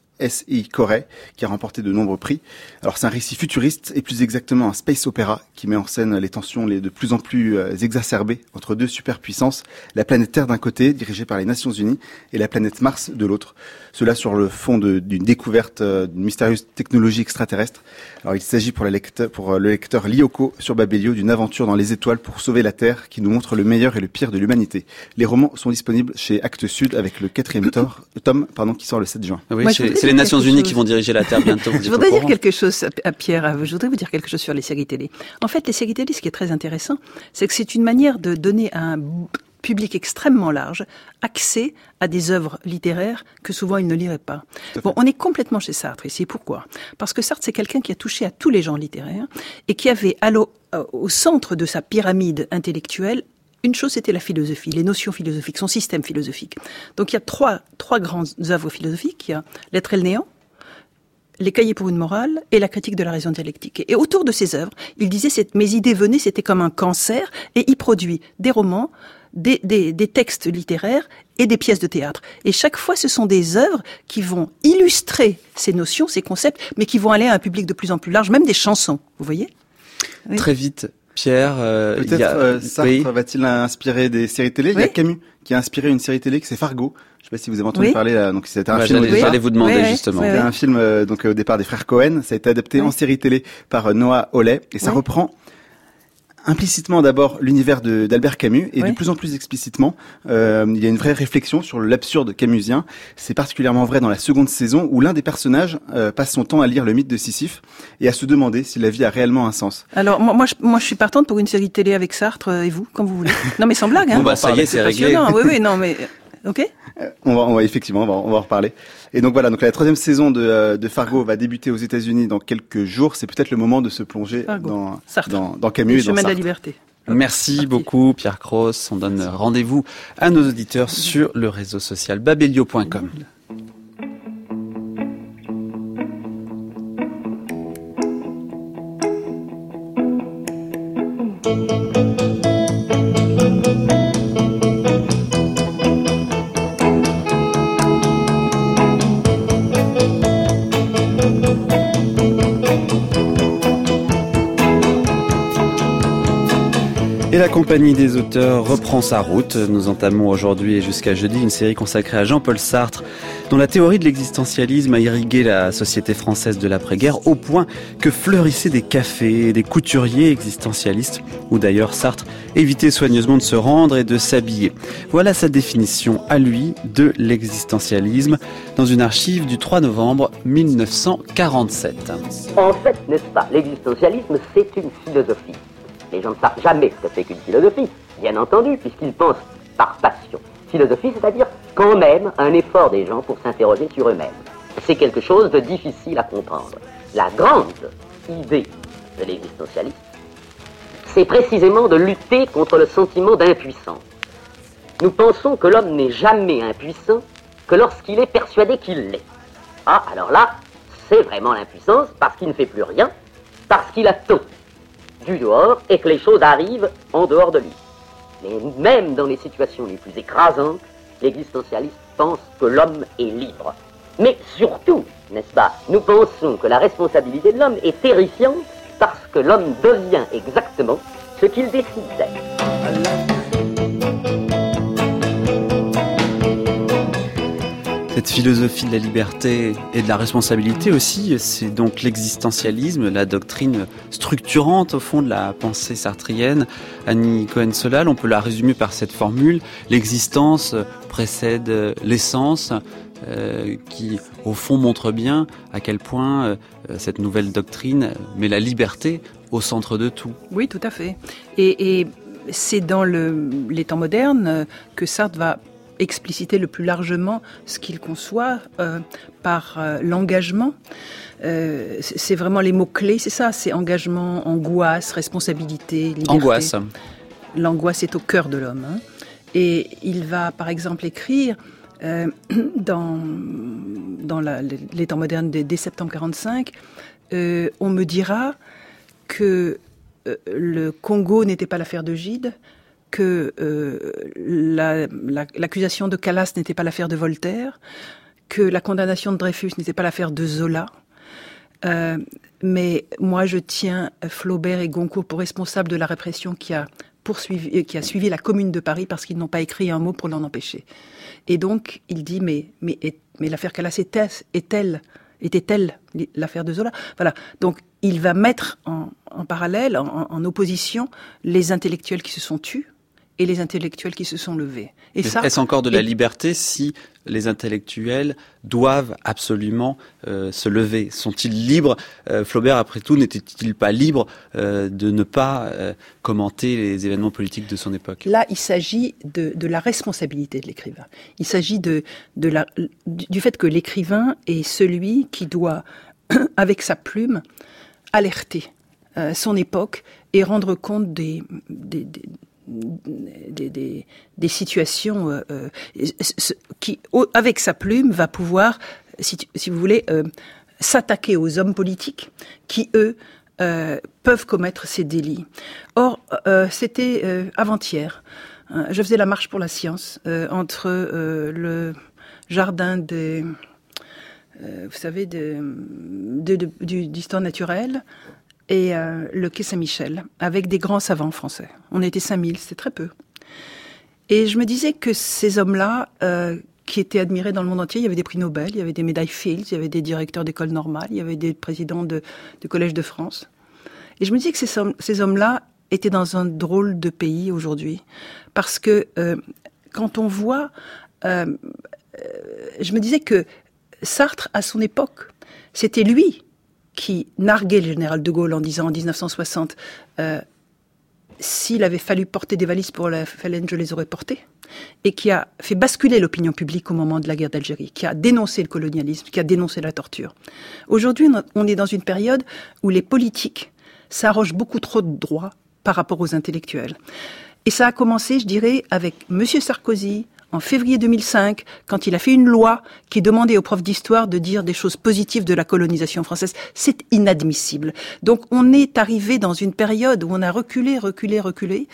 S E Corey, qui a remporté de nombreux prix. Alors c'est un récit futuriste, et plus exactement un space opéra, qui met en scène les tensions les de plus en plus euh, exacerbées entre deux superpuissances, la planète Terre d'un côté, dirigée par les Nations Unies, et la planète Mars de l'autre. Cela sur le fond de, d'une découverte euh, d'une mystérieuse technologie extraterrestre. Alors il s'agit pour, la lecteur, pour le lecteur Lyoko sur Babelio d'une aventure dans les étoiles pour sauver la Terre, qui nous montre le meilleur et le pire de l'humanité. Les romans sont disponibles chez Actes Sud, avec le quatrième tor, tome pardon, qui sort le sept juin. Oui, Moi, c'est, c'est les Nations Unies chose. qui vont diriger la Terre bientôt. Je voudrais dire quelque chose à Pierre, je voudrais vous dire quelque chose sur les séries télé. En fait, les séries télé, ce qui est très intéressant, c'est que c'est une manière de donner à un public extrêmement large accès à des œuvres littéraires que souvent il ne lirait pas. Bon, on est complètement chez Sartre ici. Pourquoi ? Parce que Sartre, c'est quelqu'un qui a touché à tous les genres littéraires et qui avait à l'eau, au centre de sa pyramide intellectuelle une chose, c'était la philosophie, les notions philosophiques, son système philosophique. Donc il y a trois, trois grandes œuvres philosophiques. Il y a L'être et le néant, Les cahiers pour une morale et La critique de la raison dialectique. Et autour de ces œuvres, il disait « mes idées venaient, c'était comme un cancer » et il produit des romans, des, des, des textes littéraires et des pièces de théâtre. Et chaque fois, ce sont des œuvres qui vont illustrer ces notions, ces concepts, mais qui vont aller à un public de plus en plus large, même des chansons, vous voyez ? Oui. Très vite. Pierre, euh, peut-être a... euh, Sartre oui. va-t-il inspirer des séries télé ? Oui. Il y a Camus qui a inspiré une série télé qui c'est Fargo. Je ne sais pas si vous avez entendu oui. parler. Là. Donc c'était un ouais, film. J'allais, j'allais vous demander oui, justement. Oui, c'était oui. un film euh, donc au départ des frères Cohen. Ça a été adapté oui. en série télé par euh, Noah Hawley et ça oui. reprend implicitement d'abord l'univers de, d'Albert Camus et oui. de plus en plus explicitement, euh, il y a une vraie réflexion sur l'absurde camusien. C'est particulièrement vrai dans la seconde saison où l'un des personnages euh, passe son temps à lire le mythe de Sisyphe et à se demander si la vie a réellement un sens. Alors moi, moi, je, moi, je suis partante pour une série télé avec Sartre euh, et vous, comme vous voulez. Non mais sans blague, hein. Bon bah ça y est, c'est réglé. Passionnant. Oui, oui, non mais ok. Euh, on va, on va effectivement, on va, on va en reparler. Et donc voilà, donc la troisième saison de, euh, de Fargo va débuter aux États-Unis dans quelques jours. C'est peut-être le moment de se plonger Fargo. dans, Sartre. dans, dans Camus Le et dans chemin de la Sartre. liberté. Merci Parti. beaucoup Pierre Cross. On donne rendez-vous à nos auditeurs sur le réseau social babelio point com. Et la compagnie des auteurs reprend sa route. Nous entamons aujourd'hui et jusqu'à jeudi une série consacrée à Jean-Paul Sartre, dont la théorie de l'existentialisme a irrigué la société française de l'après-guerre au point que fleurissaient des cafés, des couturiers existentialistes, où d'ailleurs Sartre évitait soigneusement de se rendre et de s'habiller. Voilà sa définition à lui de l'existentialisme dans une archive du trois novembre mille neuf cent quarante-sept. En fait, n'est-ce pas, l'existentialisme, c'est une philosophie. Les gens ne savent jamais ce que c'est qu'une philosophie, bien entendu, puisqu'ils pensent par passion. Philosophie, c'est-à-dire quand même un effort des gens pour s'interroger sur eux-mêmes. C'est quelque chose de difficile à comprendre. La grande idée de l'existentialisme, c'est précisément de lutter contre le sentiment d'impuissance. Nous pensons que l'homme n'est jamais impuissant que lorsqu'il est persuadé qu'il l'est. Ah, alors là, c'est vraiment l'impuissance parce qu'il ne fait plus rien, parce qu'il a tout du dehors et que les choses arrivent en dehors de lui. Mais même dans les situations les plus écrasantes, l'existentialiste pense que l'homme est libre. Mais surtout, n'est-ce pas, nous pensons que la responsabilité de l'homme est terrifiante parce que l'homme devient exactement ce qu'il décide d'être. Cette philosophie de la liberté et de la responsabilité aussi, c'est donc l'existentialisme, la doctrine structurante au fond de la pensée sartrienne. Annie Cohen-Solal, on peut la résumer par cette formule: l'existence précède l'essence, euh, qui au fond montre bien à quel point euh, cette nouvelle doctrine met la liberté au centre de tout. Oui, tout à fait. Et, et c'est dans le, les temps modernes que Sartre va expliciter le plus largement ce qu'il conçoit euh, par euh, l'engagement. Euh, c'est vraiment les mots-clés, c'est ça, c'est engagement, angoisse, responsabilité, liberté. Angoisse. L'angoisse est au cœur de l'homme. Hein. Et il va, par exemple, écrire euh, dans, dans la, les temps modernes dès, dès septembre quarante-cinq, euh, on me dira que euh, le Congo n'était pas l'affaire de Gide, que euh, la, la, l'accusation de Calas n'était pas l'affaire de Voltaire, que la condamnation de Dreyfus n'était pas l'affaire de Zola. Euh, mais moi, je tiens Flaubert et Goncourt pour responsables de la répression qui a poursuivi, qui a suivi la Commune de Paris parce qu'ils n'ont pas écrit un mot pour l'en empêcher. Et donc, il dit, mais, mais, mais l'affaire Calas était, est-elle, était-elle l'affaire de Zola ? Voilà. Donc, il va mettre en, en parallèle, en, en opposition, les intellectuels qui se sont tus et les intellectuels qui se sont levés. Et ça, est-ce encore de la et... liberté si les intellectuels doivent absolument euh, se lever? Sont-ils libres? euh, Flaubert, après tout, n'était-il pas libre euh, de ne pas euh, commenter les événements politiques de son époque? Là, il s'agit de, de la responsabilité de l'écrivain. Il s'agit de, de la, du fait que l'écrivain est celui qui doit, avec sa plume, alerter euh, son époque et rendre compte des... des, des Des, des, des situations euh, euh, qui, avec sa plume, va pouvoir, si, si vous voulez, euh, s'attaquer aux hommes politiques qui, eux, euh, peuvent commettre ces délits. Or, euh, c'était euh, avant-hier. Hein, je faisais la marche pour la science euh, entre euh, le jardin des, euh, vous savez, de, de, de, du, d'histoire naturelle et euh, le quai Saint-Michel, avec des grands savants français. On était cinq mille, c'était très peu. Et je me disais que ces hommes-là, euh, qui étaient admirés dans le monde entier, il y avait des prix Nobel, il y avait des médailles Fields, il y avait des directeurs d'école normale, il y avait des présidents de, de collèges de France. Et je me disais que ces, ces hommes-là était dans un drôle de pays aujourd'hui, parce que euh, quand on voit, euh, euh, je me disais que Sartre, à son époque, c'était lui qui narguait le général de Gaulle en disant en dix-neuf cent soixante euh, s'il avait fallu porter des valises pour la F L N, je les aurais portées, et qui a fait basculer l'opinion publique au moment de la guerre d'Algérie, qui a dénoncé le colonialisme, qui a dénoncé la torture. Aujourd'hui, on est dans une période où les politiques s'arrogent beaucoup trop de droits par rapport aux intellectuels. Et ça a commencé, je dirais, avec Monsieur Sarkozy, en février deux mille cinq, quand il a fait une loi qui demandait aux profs d'histoire de dire des choses positives de la colonisation française. C'est inadmissible. Donc on est arrivé dans une période où on a reculé, reculé, reculé,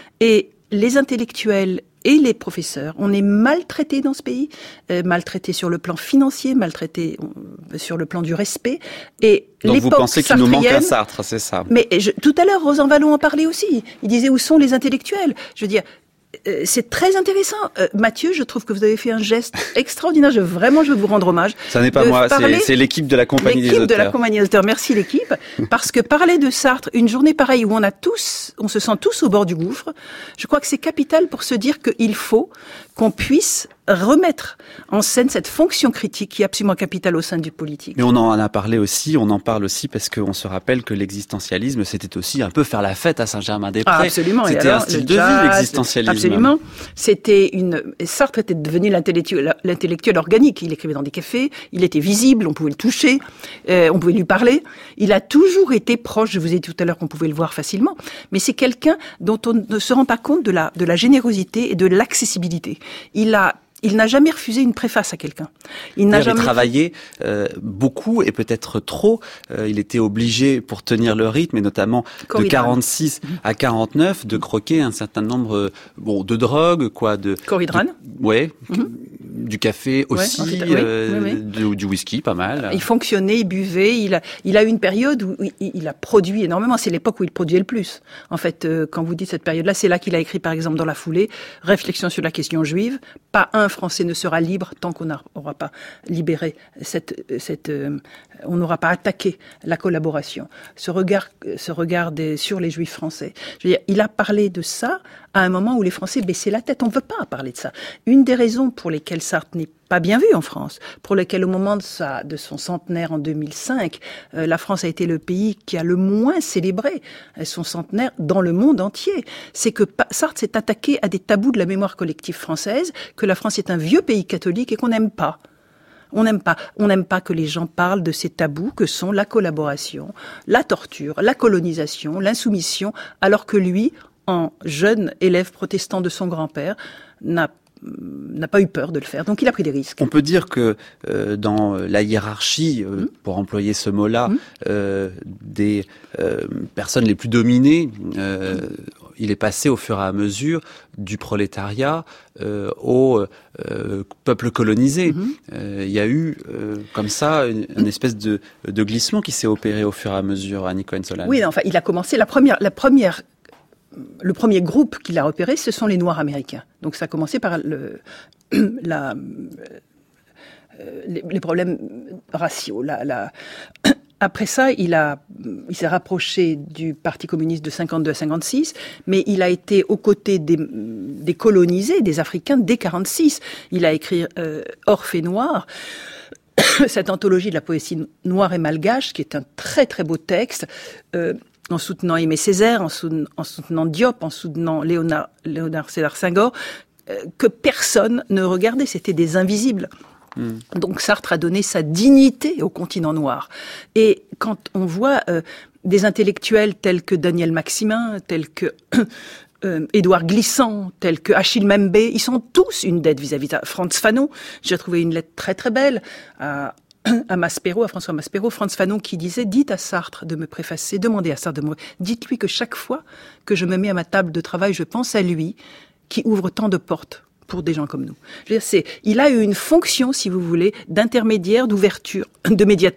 et les intellectuels et les professeurs, on est maltraités dans ce pays, euh, maltraités sur le plan financier, maltraités euh, sur le plan du respect. Et donc vous pensez qu'il nous manque un Sartre, c'est ça? Mais je, tout à l'heure, Rosan Vallon en parlait aussi. Il disait où sont les intellectuels? Je veux dire, euh, c'est très intéressant. Euh, Mathieu, je trouve que vous avez fait un geste extraordinaire. Je, vraiment, je veux vous rendre hommage. Ça n'est pas moi, c'est, c'est l'équipe de la Compagnie des auteurs. L'équipe de la Compagnie des auteurs. Merci l'équipe. Parce que parler de Sartre, une journée pareille où on a tous, on se sent tous au bord du gouffre, je crois que c'est capital pour se dire qu'il faut qu'on puisse remettre en scène cette fonction critique qui est absolument capitale au sein du politique. Mais on en a parlé aussi, on en parle aussi parce qu'on se rappelle que l'existentialisme, c'était aussi un peu faire la fête à Saint-Germain-des-Prés. Ah, absolument. C'était alors, un style de jazz, vie, l'existentialisme. Absolument. C'était une, Sartre était devenu l'intellectuel, l'intellectuel organique. Il écrivait dans des cafés, il était visible, on pouvait le toucher, euh, on pouvait lui parler. Il a toujours été proche, je vous ai dit tout à l'heure qu'on pouvait le voir facilement, mais c'est quelqu'un dont on ne se rend pas compte de la, de la générosité et de l'accessibilité. Il a Il n'a jamais refusé une préface à quelqu'un. Il n'a jamais travaillé euh, beaucoup et peut-être trop. Euh, il était obligé, pour tenir le rythme, et notamment Corridran. De quarante-six à quarante-neuf, de croquer un certain nombre bon de drogues, quoi, de Corridran. De, ouais, mm-hmm. du café aussi, ouais, oui, euh, oui, oui. Du, du whisky, pas mal. Il fonctionnait, il buvait. Il a, il a eu une période où il, il a produit énormément. C'est l'époque où il produisait le plus. En fait, euh, quand vous dites cette période-là, c'est là qu'il a écrit, par exemple, dans la foulée, Réflexion sur la question juive. Pas un Français ne sera libre tant qu'on n'aura pas libéré cette, cette, euh, on n'aura pas attaqué la collaboration. Ce regard, ce regard des, sur les Juifs français. Je veux dire, il a parlé de ça à un moment où les Français baissaient la tête. On ne veut pas parler de ça. Une des raisons pour lesquelles Sartre n'est pas bien vu en France, pour lesquelles au moment de sa, de son centenaire en deux mille cinq, euh, la France a été le pays qui a le moins célébré son centenaire dans le monde entier. C'est que Sartre s'est attaqué à des tabous de la mémoire collective française, que la France est un vieux pays catholique et qu'on n'aime pas. On n'aime pas. On n'aime pas que les gens parlent de ces tabous que sont la collaboration, la torture, la colonisation, l'insoumission, alors que lui, en jeune élève protestant de son grand-père, n'a n'a pas eu peur de le faire, donc il a pris des risques. On peut dire que euh, dans la hiérarchie, euh, mmh. pour employer ce mot-là, mmh. euh, des euh, personnes les plus dominées, euh, mmh. il est passé au fur et à mesure du prolétariat euh, au euh, peuple colonisé. Mmh. Euh, il y a eu euh, comme ça une, une espèce de, de glissement qui s'est opéré au fur et à mesure, Annie Cohen-Solal. Oui, enfin, il a commencé la première, la première. Le premier groupe qu'il a repéré, ce sont les Noirs américains. Donc ça a commencé par le, la, les, les problèmes raciaux. La, la... Après ça, il, a, il s'est rapproché du Parti communiste de cinquante-deux à cinquante-six, mais il a été aux côtés des, des colonisés, des Africains, dès quarante-six. Il a écrit euh, Orphée noir, cette anthologie de la poésie noire et malgache, qui est un très très beau texte, euh, en soutenant Aimé Césaire, en soutenant, en soutenant Diop, en soutenant Léonard, Léonard Sédar Senghor, euh, que personne ne regardait, c'était des invisibles. Mmh. Donc Sartre a donné sa dignité au continent noir. Et quand on voit euh, des intellectuels tels que Daniel Maximin, tels que euh, Édouard Glissant, tels que Achille Mbembe, ils sont tous une dette vis-à-vis de Frantz Fanon. J'ai trouvé une lettre très très belle à à Maspero, à François Maspero, Frantz Fanon qui disait « Dites à Sartre de me préfacer, demandez à Sartre de me... Dites-lui que chaque fois que je me mets à ma table de travail, je pense à lui qui ouvre tant de portes pour des gens comme nous. » Je veux dire, c'est, il a eu une fonction, si vous voulez, d'intermédiaire, d'ouverture, de médiateur.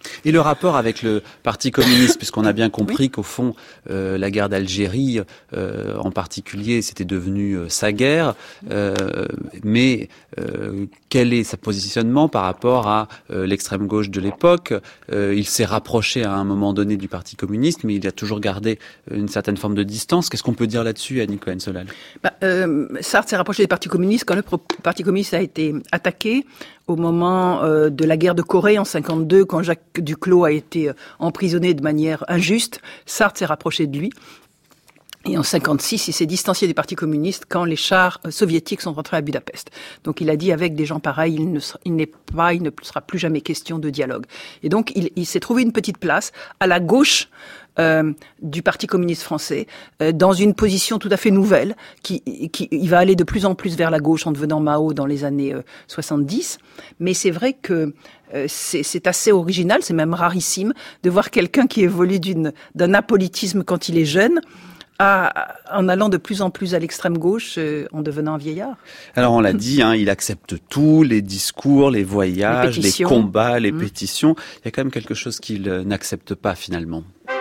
Et le rapport avec le Parti communiste, puisqu'on a bien compris oui. qu'au fond, euh, la guerre d'Algérie, euh, en particulier, c'était devenu euh, sa guerre. Euh, mais euh, quel est sa positionnement par rapport à euh, l'extrême gauche de l'époque? euh, Il s'est rapproché à un moment donné du Parti communiste, mais il a toujours gardé une certaine forme de distance. Qu'est-ce qu'on peut dire là-dessus, Annie Cohen-Solal? bah, euh, Sartre s'est rapproché du Parti communiste quand le Parti communiste a été attaqué au moment euh, de la guerre de Corée en cinquante-deux, quand Jacques Duclos a été euh, emprisonné de manière injuste. Sartre s'est rapproché de lui. Et en cinquante-six, il s'est distancié du Parti communiste quand les chars euh, soviétiques sont rentrés à Budapest. Donc il a dit, avec des gens pareils, il ne sera, il n'est pas, il ne sera plus jamais question de dialogue. Et donc il, il s'est trouvé une petite place à la gauche Euh, du Parti communiste français, euh, dans une position tout à fait nouvelle, qui, qui il va aller de plus en plus vers la gauche en devenant Mao dans les années euh, soixante-dix. Mais c'est vrai que euh, c'est, c'est assez original, c'est même rarissime de voir quelqu'un qui évolue d'une, d'un apolitisme quand il est jeune, À, en allant de plus en plus à l'extrême gauche, euh, en devenant un vieillard. Alors on l'a dit, hein, il accepte tout, les discours, les voyages, les, les combats, les mmh. pétitions. Il y a quand même quelque chose qu'il euh, n'accepte pas finalement.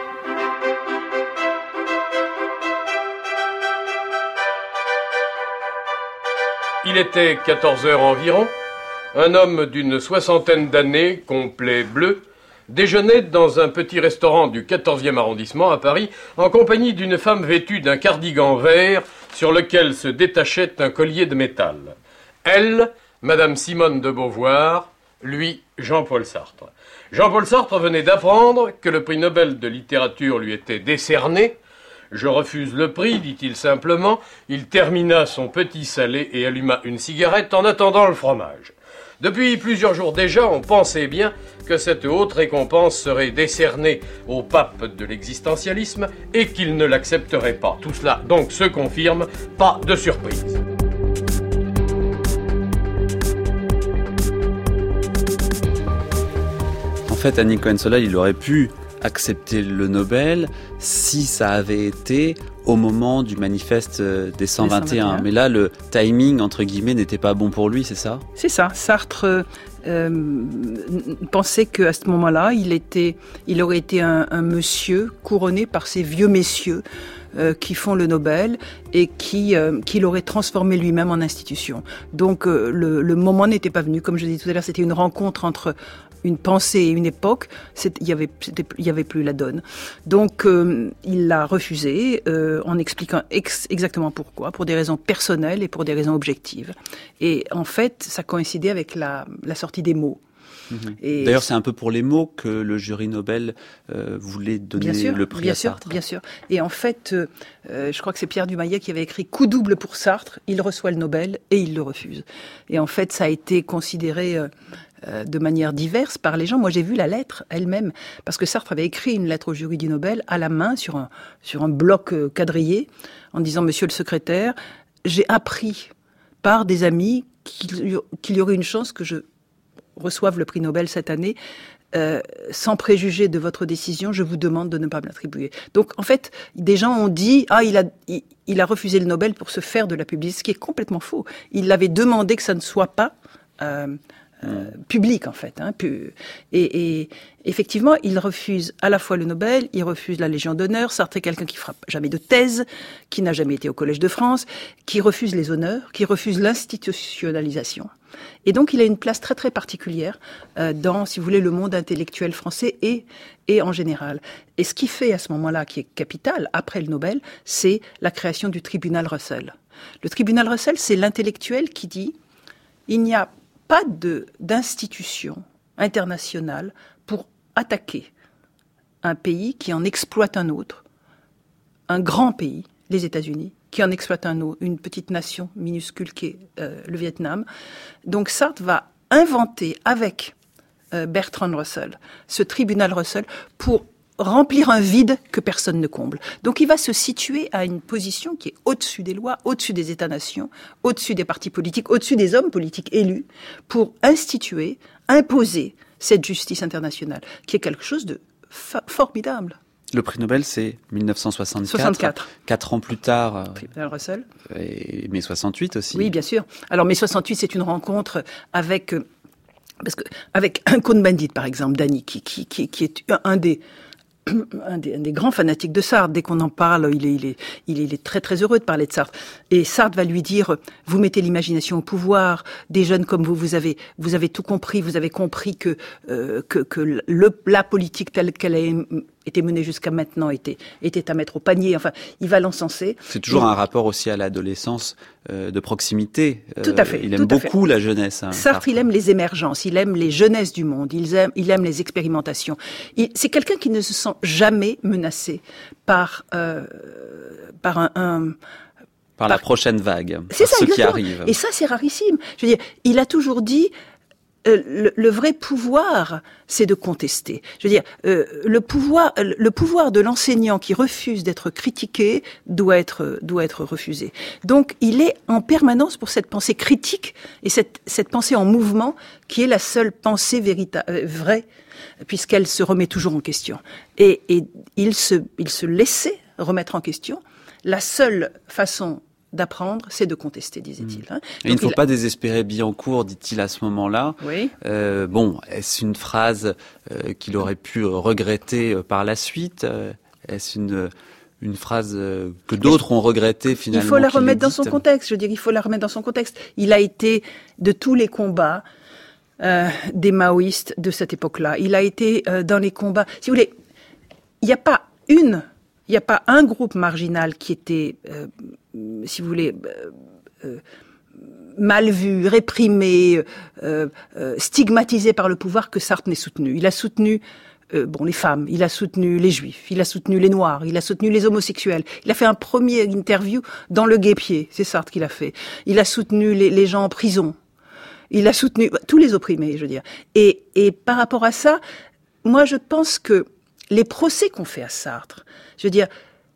Il était quatorze heures environ. Un homme d'une soixantaine d'années, complet bleu, déjeunait dans un petit restaurant du quatorzième arrondissement à Paris en compagnie d'une femme vêtue d'un cardigan vert sur lequel se détachait un collier de métal. Elle, Madame Simone de Beauvoir, lui, Jean-Paul Sartre. Jean-Paul Sartre venait d'apprendre que le prix Nobel de littérature lui était décerné. Je refuse le prix, dit-il simplement. Il termina son petit salé et alluma une cigarette en attendant le fromage. Depuis plusieurs jours déjà, on pensait bien que cette haute récompense serait décernée au pape de l'existentialisme et qu'il ne l'accepterait pas. Tout cela donc se confirme, pas de surprise. En fait, Annie Cohen-Solal, il aurait pu accepter le Nobel si ça avait été au moment du manifeste des cent vingt et un. Mais là, le timing, entre guillemets, n'était pas bon pour lui, c'est ça? C'est ça. Sartre euh, pensait qu'à ce moment-là, il, était, il aurait été un, un monsieur couronné par ces vieux messieurs euh, qui font le Nobel et qui, euh, qui l'aurait transformé lui-même en institution. Donc euh, le, le moment n'était pas venu. Comme je disais tout à l'heure, c'était une rencontre entre une pensée et une époque, il y avait, il y avait plus la donne. Donc, euh, il l'a refusé euh, en expliquant ex- exactement pourquoi, pour des raisons personnelles et pour des raisons objectives. Et en fait, ça coïncidait avec la, la sortie des mots. Mmh. Et d'ailleurs, c'est un peu pour les mots que le jury Nobel euh, voulait donner bien sûr, le prix bien à Sartre. Sûr, bien sûr. Et en fait, euh, je crois que c'est Pierre Dumayet qui avait écrit « Coup double pour Sartre, il reçoit le Nobel et il le refuse ». Et en fait, ça a été considéré euh, de manière diverse par les gens. Moi, j'ai vu la lettre elle-même, parce que Sartre avait écrit une lettre au jury du Nobel à la main sur un, sur un bloc quadrillé en disant « Monsieur le secrétaire, j'ai appris par des amis qu'il, qu'il y aurait une chance que je reçoive le prix Nobel cette année. Euh, sans préjuger de votre décision, je vous demande de ne pas me l'attribuer. » Donc, en fait, des gens ont dit « Ah, il a, il, il a refusé le Nobel pour se faire de la publicité », ce qui est complètement faux. Il avait demandé que ça ne soit pas euh, euh, public, en fait. Hein, pu, et, et effectivement, il refuse à la fois le Nobel, il refuse la Légion d'honneur. Sartre est quelqu'un qui fera jamais de thèse, qui n'a jamais été au Collège de France, qui refuse les honneurs, qui refuse l'institutionnalisation. Et donc, il a une place très, très particulière euh, dans, si vous voulez, le monde intellectuel français et, et en général. Et ce qui fait à ce moment-là, qui est capital, après le Nobel, c'est la création du tribunal Russell. Le tribunal Russell, c'est l'intellectuel qui dit « il n'y a pas de, d'institution internationale pour attaquer un pays qui en exploite un autre, un grand pays, les États-Unis, qui en exploite un autre, une petite nation minuscule qui est euh, le Vietnam. » Donc Sartre va inventer avec euh, Bertrand Russell ce tribunal Russell pour remplir un vide que personne ne comble. Donc il va se situer à une position qui est au-dessus des lois, au-dessus des États-nations, au-dessus des partis politiques, au-dessus des hommes politiques élus, pour instituer, imposer cette justice internationale, qui est quelque chose de fa- formidable. Le prix Nobel, c'est dix-neuf cent soixante-quatre. soixante-quatre. Quatre ans plus tard. Tribunal Russell. Et mai soixante-huit aussi. Oui, bien sûr. Alors mai soixante-huit, c'est une rencontre avec Parce que avec un Cohn-Bendit, par exemple, Dany, qui, qui, qui, qui est un des, un des, un des grands fanatiques de Sartre, dès qu'on en parle, il est, il est, il est, il est très très heureux de parler de Sartre. Et Sartre va lui dire, vous mettez l'imagination au pouvoir, des jeunes comme vous, vous avez, vous avez tout compris, vous avez compris que, euh, que, que le, la politique telle qu'elle a été menée jusqu'à maintenant était, était à mettre au panier. Enfin, il va l'encenser. C'est toujours Et, un rapport aussi à l'adolescence, euh, de proximité. Euh, tout à fait. Il aime beaucoup la jeunesse. Hein, Sartre, Sartre, il aime les émergences, il aime les jeunesses du monde, il aime, il aime les expérimentations. Il, c'est quelqu'un qui ne se sent jamais menacé par, euh, par un, un par, par la prochaine vague, c'est par ça, ce exactement. qui arrive. Et ça, c'est rarissime. Je veux dire, il a toujours dit, euh, le, le vrai pouvoir, c'est de contester. Je veux dire, euh, le pouvoir, le pouvoir de l'enseignant qui refuse d'être critiqué doit être, doit être refusé. Donc, il est en permanence pour cette pensée critique et cette, cette pensée en mouvement qui est la seule pensée véritable, euh, vraie, puisqu'elle se remet toujours en question. Et, et il se, il se laissait remettre en question. La seule façon d'apprendre, c'est de contester, disait-il. Hein. Et il ne faut il... pas désespérer Billancourt, dit-il à ce moment-là. Oui. Euh, bon, est-ce une phrase euh, qu'il aurait pu regretter euh, par la suite euh, Est-ce une une phrase euh, que d'autres ont regretté finalement? Il faut la remettre dans son contexte. Je veux dire, il faut la remettre dans son contexte. Il a été de tous les combats euh, des maoïstes de cette époque-là. Il a été euh, dans les combats. Si vous voulez, il n'y a pas une, il n'y a pas un groupe marginal qui était euh, si vous voulez, euh, euh, mal vu, réprimé, euh, euh, stigmatisé par le pouvoir que Sartre n'ait soutenu. Il a soutenu euh, bon les femmes, il a soutenu les juifs, il a soutenu les noirs, il a soutenu les homosexuels. Il a fait un premier interview dans le Guêpier, c'est Sartre qu'il a fait. Il a soutenu les, les gens en prison. Il a soutenu tous les opprimés, je veux dire. Et, et par rapport à ça, moi je pense que les procès qu'on fait à Sartre, je veux dire,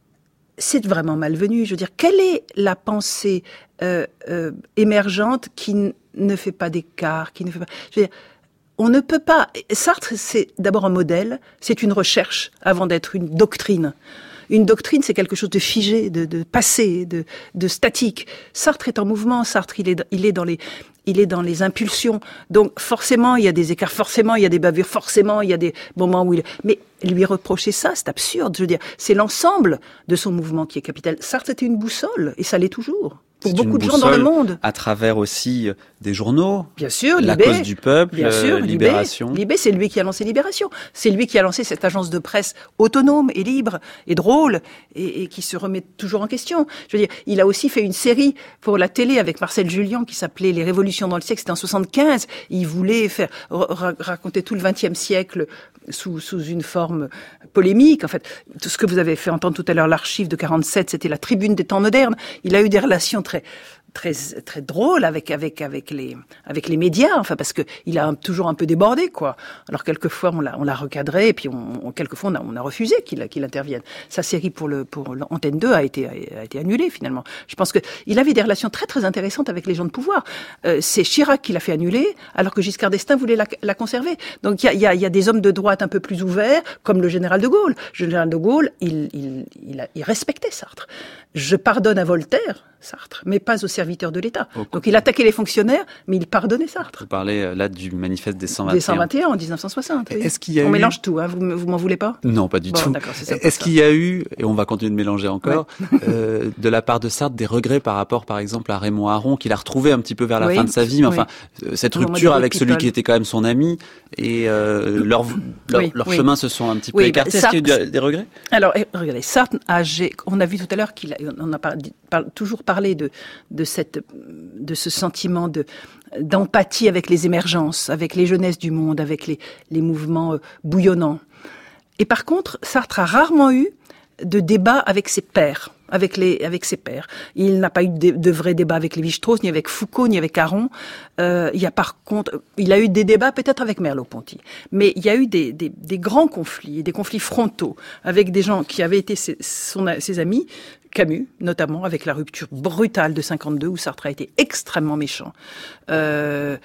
c'est vraiment malvenu. Je veux dire, quelle est la pensée euh, euh, émergente qui n- ne fait pas d'écart, qui ne fait pas... Je veux dire, on ne peut pas... Sartre, c'est d'abord un modèle, c'est une recherche avant d'être une doctrine. Une doctrine, c'est quelque chose de figé, de, de passé, de, de statique. Sartre est en mouvement. Sartre, il est, il est dans les... il est dans les impulsions. Donc, forcément, il y a des écarts, forcément, il y a des bavures, forcément, il y a des moments où il... Mais lui reprocher ça, c'est absurde. Je veux dire, c'est l'ensemble de son mouvement qui est capital. Sartre était une boussole, et ça l'est toujours. Pour c'est beaucoup de gens dans le monde. À travers aussi des journaux. Bien sûr, La Libé, cause du peuple, bien sûr, Libération. Libé, Libé, c'est lui qui a lancé Libération. C'est lui qui a lancé cette agence de presse autonome et libre et drôle et, et qui se remet toujours en question. Je veux dire, il a aussi fait une série pour la télé avec Marcel Julien qui s'appelait Les Révolutions dans le siècle. C'était en soixante-quinze. Il voulait faire ra- raconter tout le vingtième siècle sous, sous une forme polémique. En fait, tout ce que vous avez fait entendre tout à l'heure, l'archive de quarante-sept, c'était la tribune des temps modernes. Il a eu des relations très très très drôles avec avec avec les avec les médias, enfin parce que il a un, toujours un peu débordé quoi. Alors quelquefois on l'a on l'a recadré et puis on, on quelquefois on a on a refusé qu'il qu'il intervienne. Sa série pour le pour l'Antenne deux a été a été annulée finalement. Je pense que il avait des relations très très intéressantes avec les gens de pouvoir. Euh, c'est Chirac qui l'a fait annuler alors que Giscard d'Estaing voulait la, la conserver. Donc il y a il y a il y a des hommes de droite un peu plus ouverts comme le général de Gaulle. Le général de Gaulle, il il il, a, il respectait Sartre. Je pardonne à Voltaire Sartre, mais pas aux serviteurs de l'État. Okay. Donc il attaquait les fonctionnaires, mais il pardonnait Sartre. Vous parlez là du manifeste des cent vingt et un. Des cent vingt et un en dix-neuf cent soixante. Oui. Est-ce qu'il y a on eu... mélange tout, hein. vous, vous m'en voulez pas? Non, pas du bon, tout. C'est Est-ce qu'il y a eu, et on va continuer de mélanger encore, ouais. euh, de la part de Sartre des regrets par rapport, par exemple, à Raymond Aron, qu'il a retrouvé un petit peu vers la oui. fin de sa vie, mais enfin, oui. cette rupture avec celui qui était quand même son ami, et euh, leurs leur, oui, leur oui. chemins se sont un petit peu oui, écartés. Sartre, Est-ce qu'il y a eu des regrets? Alors, regardez, Sartre, âgé, on a vu tout à l'heure qu'il a, on a par, par, toujours parlé de, de cette, de ce sentiment de, d'empathie avec les émergences, avec les jeunesses du monde, avec les, les mouvements euh, bouillonnants. Et par contre, Sartre a rarement eu de débat avec ses pairs, avec les, avec ses pairs. Il n'a pas eu de, de vrais débats avec Lévi-Strauss, ni avec Foucault, ni avec Aron. Euh, il y a par contre, il a eu des débats peut-être avec Merleau-Ponty, mais il y a eu des, des, des grands conflits, des conflits frontaux avec des gens qui avaient été ses, son, ses amis. Camus, notamment, avec la rupture brutale de cinquante-deux, où Sartre a été extrêmement méchant. Euh,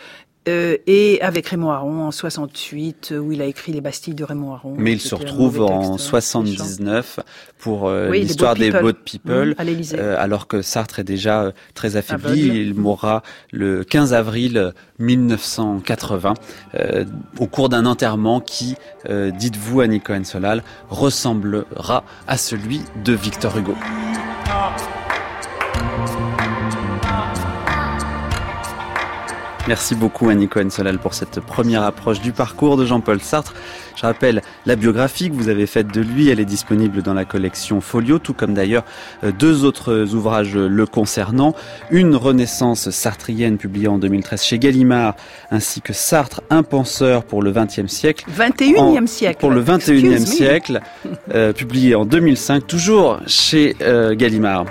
Euh, et avec Raymond Aron en soixante-huit, où il a écrit Les Bastilles de Raymond Aron. Mais il se retrouve en soixante-dix-neuf pour euh, oui, l'histoire des Boat People, mmh, à l'Élysée. Euh, alors que Sartre est déjà euh, très affaibli. Aveugle. Il mourra le quinze avril mille neuf cent quatre-vingts euh, au cours d'un enterrement qui, euh, dites-vous Annie Cohen-Solal, ressemblera à celui de Victor Hugo. Merci beaucoup Annie Cohen-Solal pour cette première approche du parcours de Jean-Paul Sartre. Je rappelle la biographie que vous avez faite de lui, elle est disponible dans la collection Folio, tout comme d'ailleurs deux autres ouvrages le concernant. Une Renaissance sartrienne publiée en deux mille treize chez Gallimard, ainsi que Sartre, un penseur pour le vingtième siècle. vingt et unième siècle. Pour le vingt et unième siècle, euh, publié en deux mille cinq, toujours chez euh, Gallimard.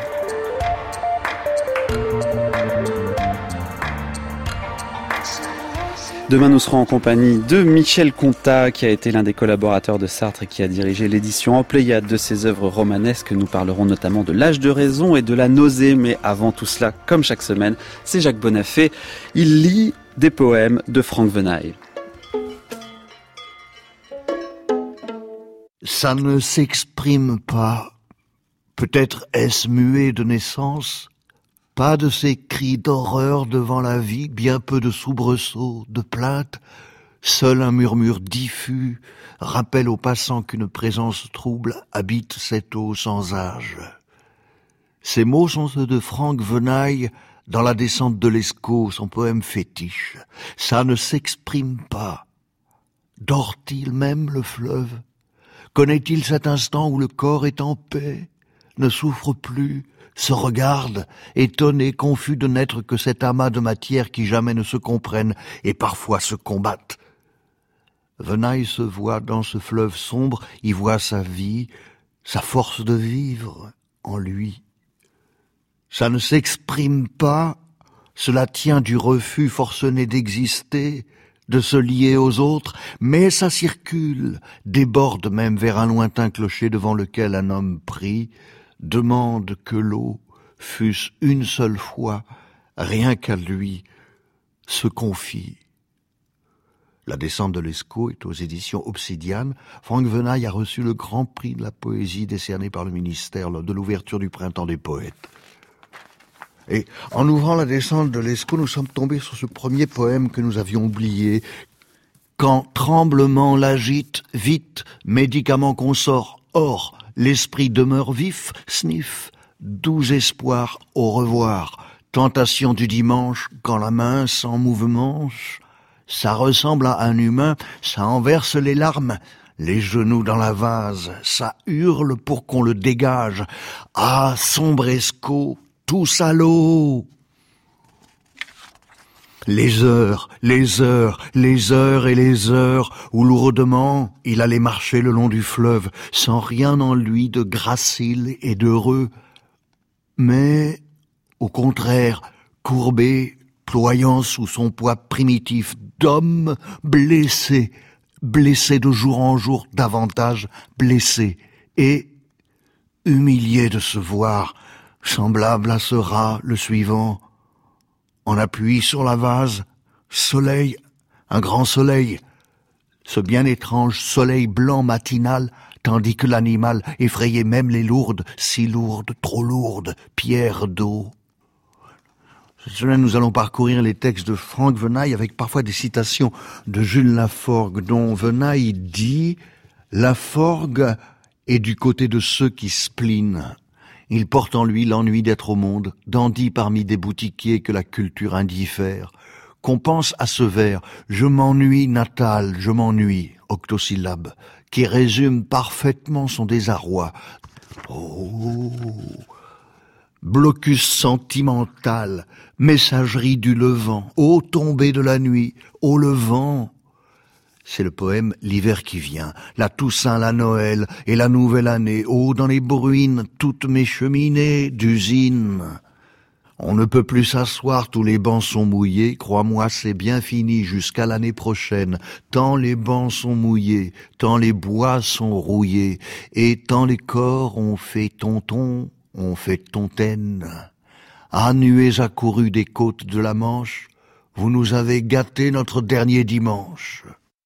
Demain, nous serons en compagnie de Michel Contat, qui a été l'un des collaborateurs de Sartre et qui a dirigé l'édition en Pléiade de ses œuvres romanesques. Nous parlerons notamment de l'âge de raison et de la nausée. Mais avant tout cela, comme chaque semaine, c'est Jacques Bonafé. Il lit des poèmes de Franck Venaille. Ça ne s'exprime pas. Peut-être est-ce muet de naissance. Pas de ces cris d'horreur devant la vie, bien peu de soubresauts, de plaintes. Seul un murmure diffus rappelle aux passants qu'une présence trouble habite cette eau sans âge. Ces mots sont ceux de Franck Venaille dans La descente de l'Escaut, son poème fétiche. Ça ne s'exprime pas. Dort-il même le fleuve? Connaît-il cet instant où le corps est en paix, ne souffre plus, se regarde, étonné, confus de n'être que cet amas de matière qui jamais ne se comprennent et parfois se combattent. Venaille se voit dans ce fleuve sombre, y voit sa vie, sa force de vivre en lui. Ça ne s'exprime pas, cela tient du refus forcené d'exister, de se lier aux autres, mais ça circule, déborde même vers un lointain clocher devant lequel un homme prie, demande que l'eau, fût-ce une seule fois, rien qu'à lui, se confie. La descente de l'Escaut est aux éditions Obsidiane. Franck Venaille a reçu le grand prix de la poésie décerné par le ministère lors de l'ouverture du Printemps des poètes. Et en ouvrant la descente de l'Escaut, nous sommes tombés sur ce premier poème que nous avions oublié. Quand tremblement l'agite, vite, médicament qu'on sort, or, l'esprit demeure vif, sniff, doux espoir, au revoir, tentation du dimanche, quand la main sans mouvement, ça ressemble à un humain, ça enverse les larmes, les genoux dans la vase, ça hurle pour qu'on le dégage. Ah, sombre Escaut, tous à l'eau. Les heures, les heures, les heures et les heures où lourdement il allait marcher le long du fleuve, sans rien en lui de gracile et d'heureux, mais, au contraire, courbé, ployant sous son poids primitif d'homme blessé, blessé de jour en jour davantage blessé, et humilié de se voir, semblable à ce rat le suivant, en appui sur la vase, soleil, un grand soleil, ce bien étrange soleil blanc matinal, tandis que l'animal effrayait même les lourdes, si lourdes, trop lourdes, pierres d'eau. Cette semaine, nous allons parcourir les textes de Franck Venaille avec parfois des citations de Jules Laforgue, dont Venaille dit « Laforgue est du côté de ceux qui splinent. Il porte en lui l'ennui d'être au monde, dandy parmi des boutiquiers que la culture indiffère. Qu'on pense à ce vers « Je m'ennuie, Natal, je m'ennuie », octosyllabe, qui résume parfaitement son désarroi. Oh, blocus sentimental, messagerie du levant, ô tombée de la nuit, ô levant. C'est le poème L'hiver qui vient, la Toussaint, la Noël et la nouvelle année. Oh, dans les bruines, toutes mes cheminées d'usine. On ne peut plus s'asseoir, tous les bancs sont mouillés. Crois-moi, c'est bien fini jusqu'à l'année prochaine. Tant les bancs sont mouillés, tant les bois sont rouillés, et tant les corps ont fait tonton, ont fait tontaine. Ah, nuées accourues des côtes de la Manche, vous nous avez gâté notre dernier dimanche.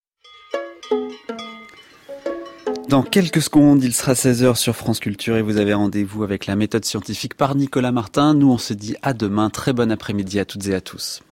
Dans quelques secondes, il sera seize heures sur France Culture et vous avez rendez-vous avec la méthode scientifique par Nicolas Martin. Nous, on se dit à demain. Très bon après-midi à toutes et à tous.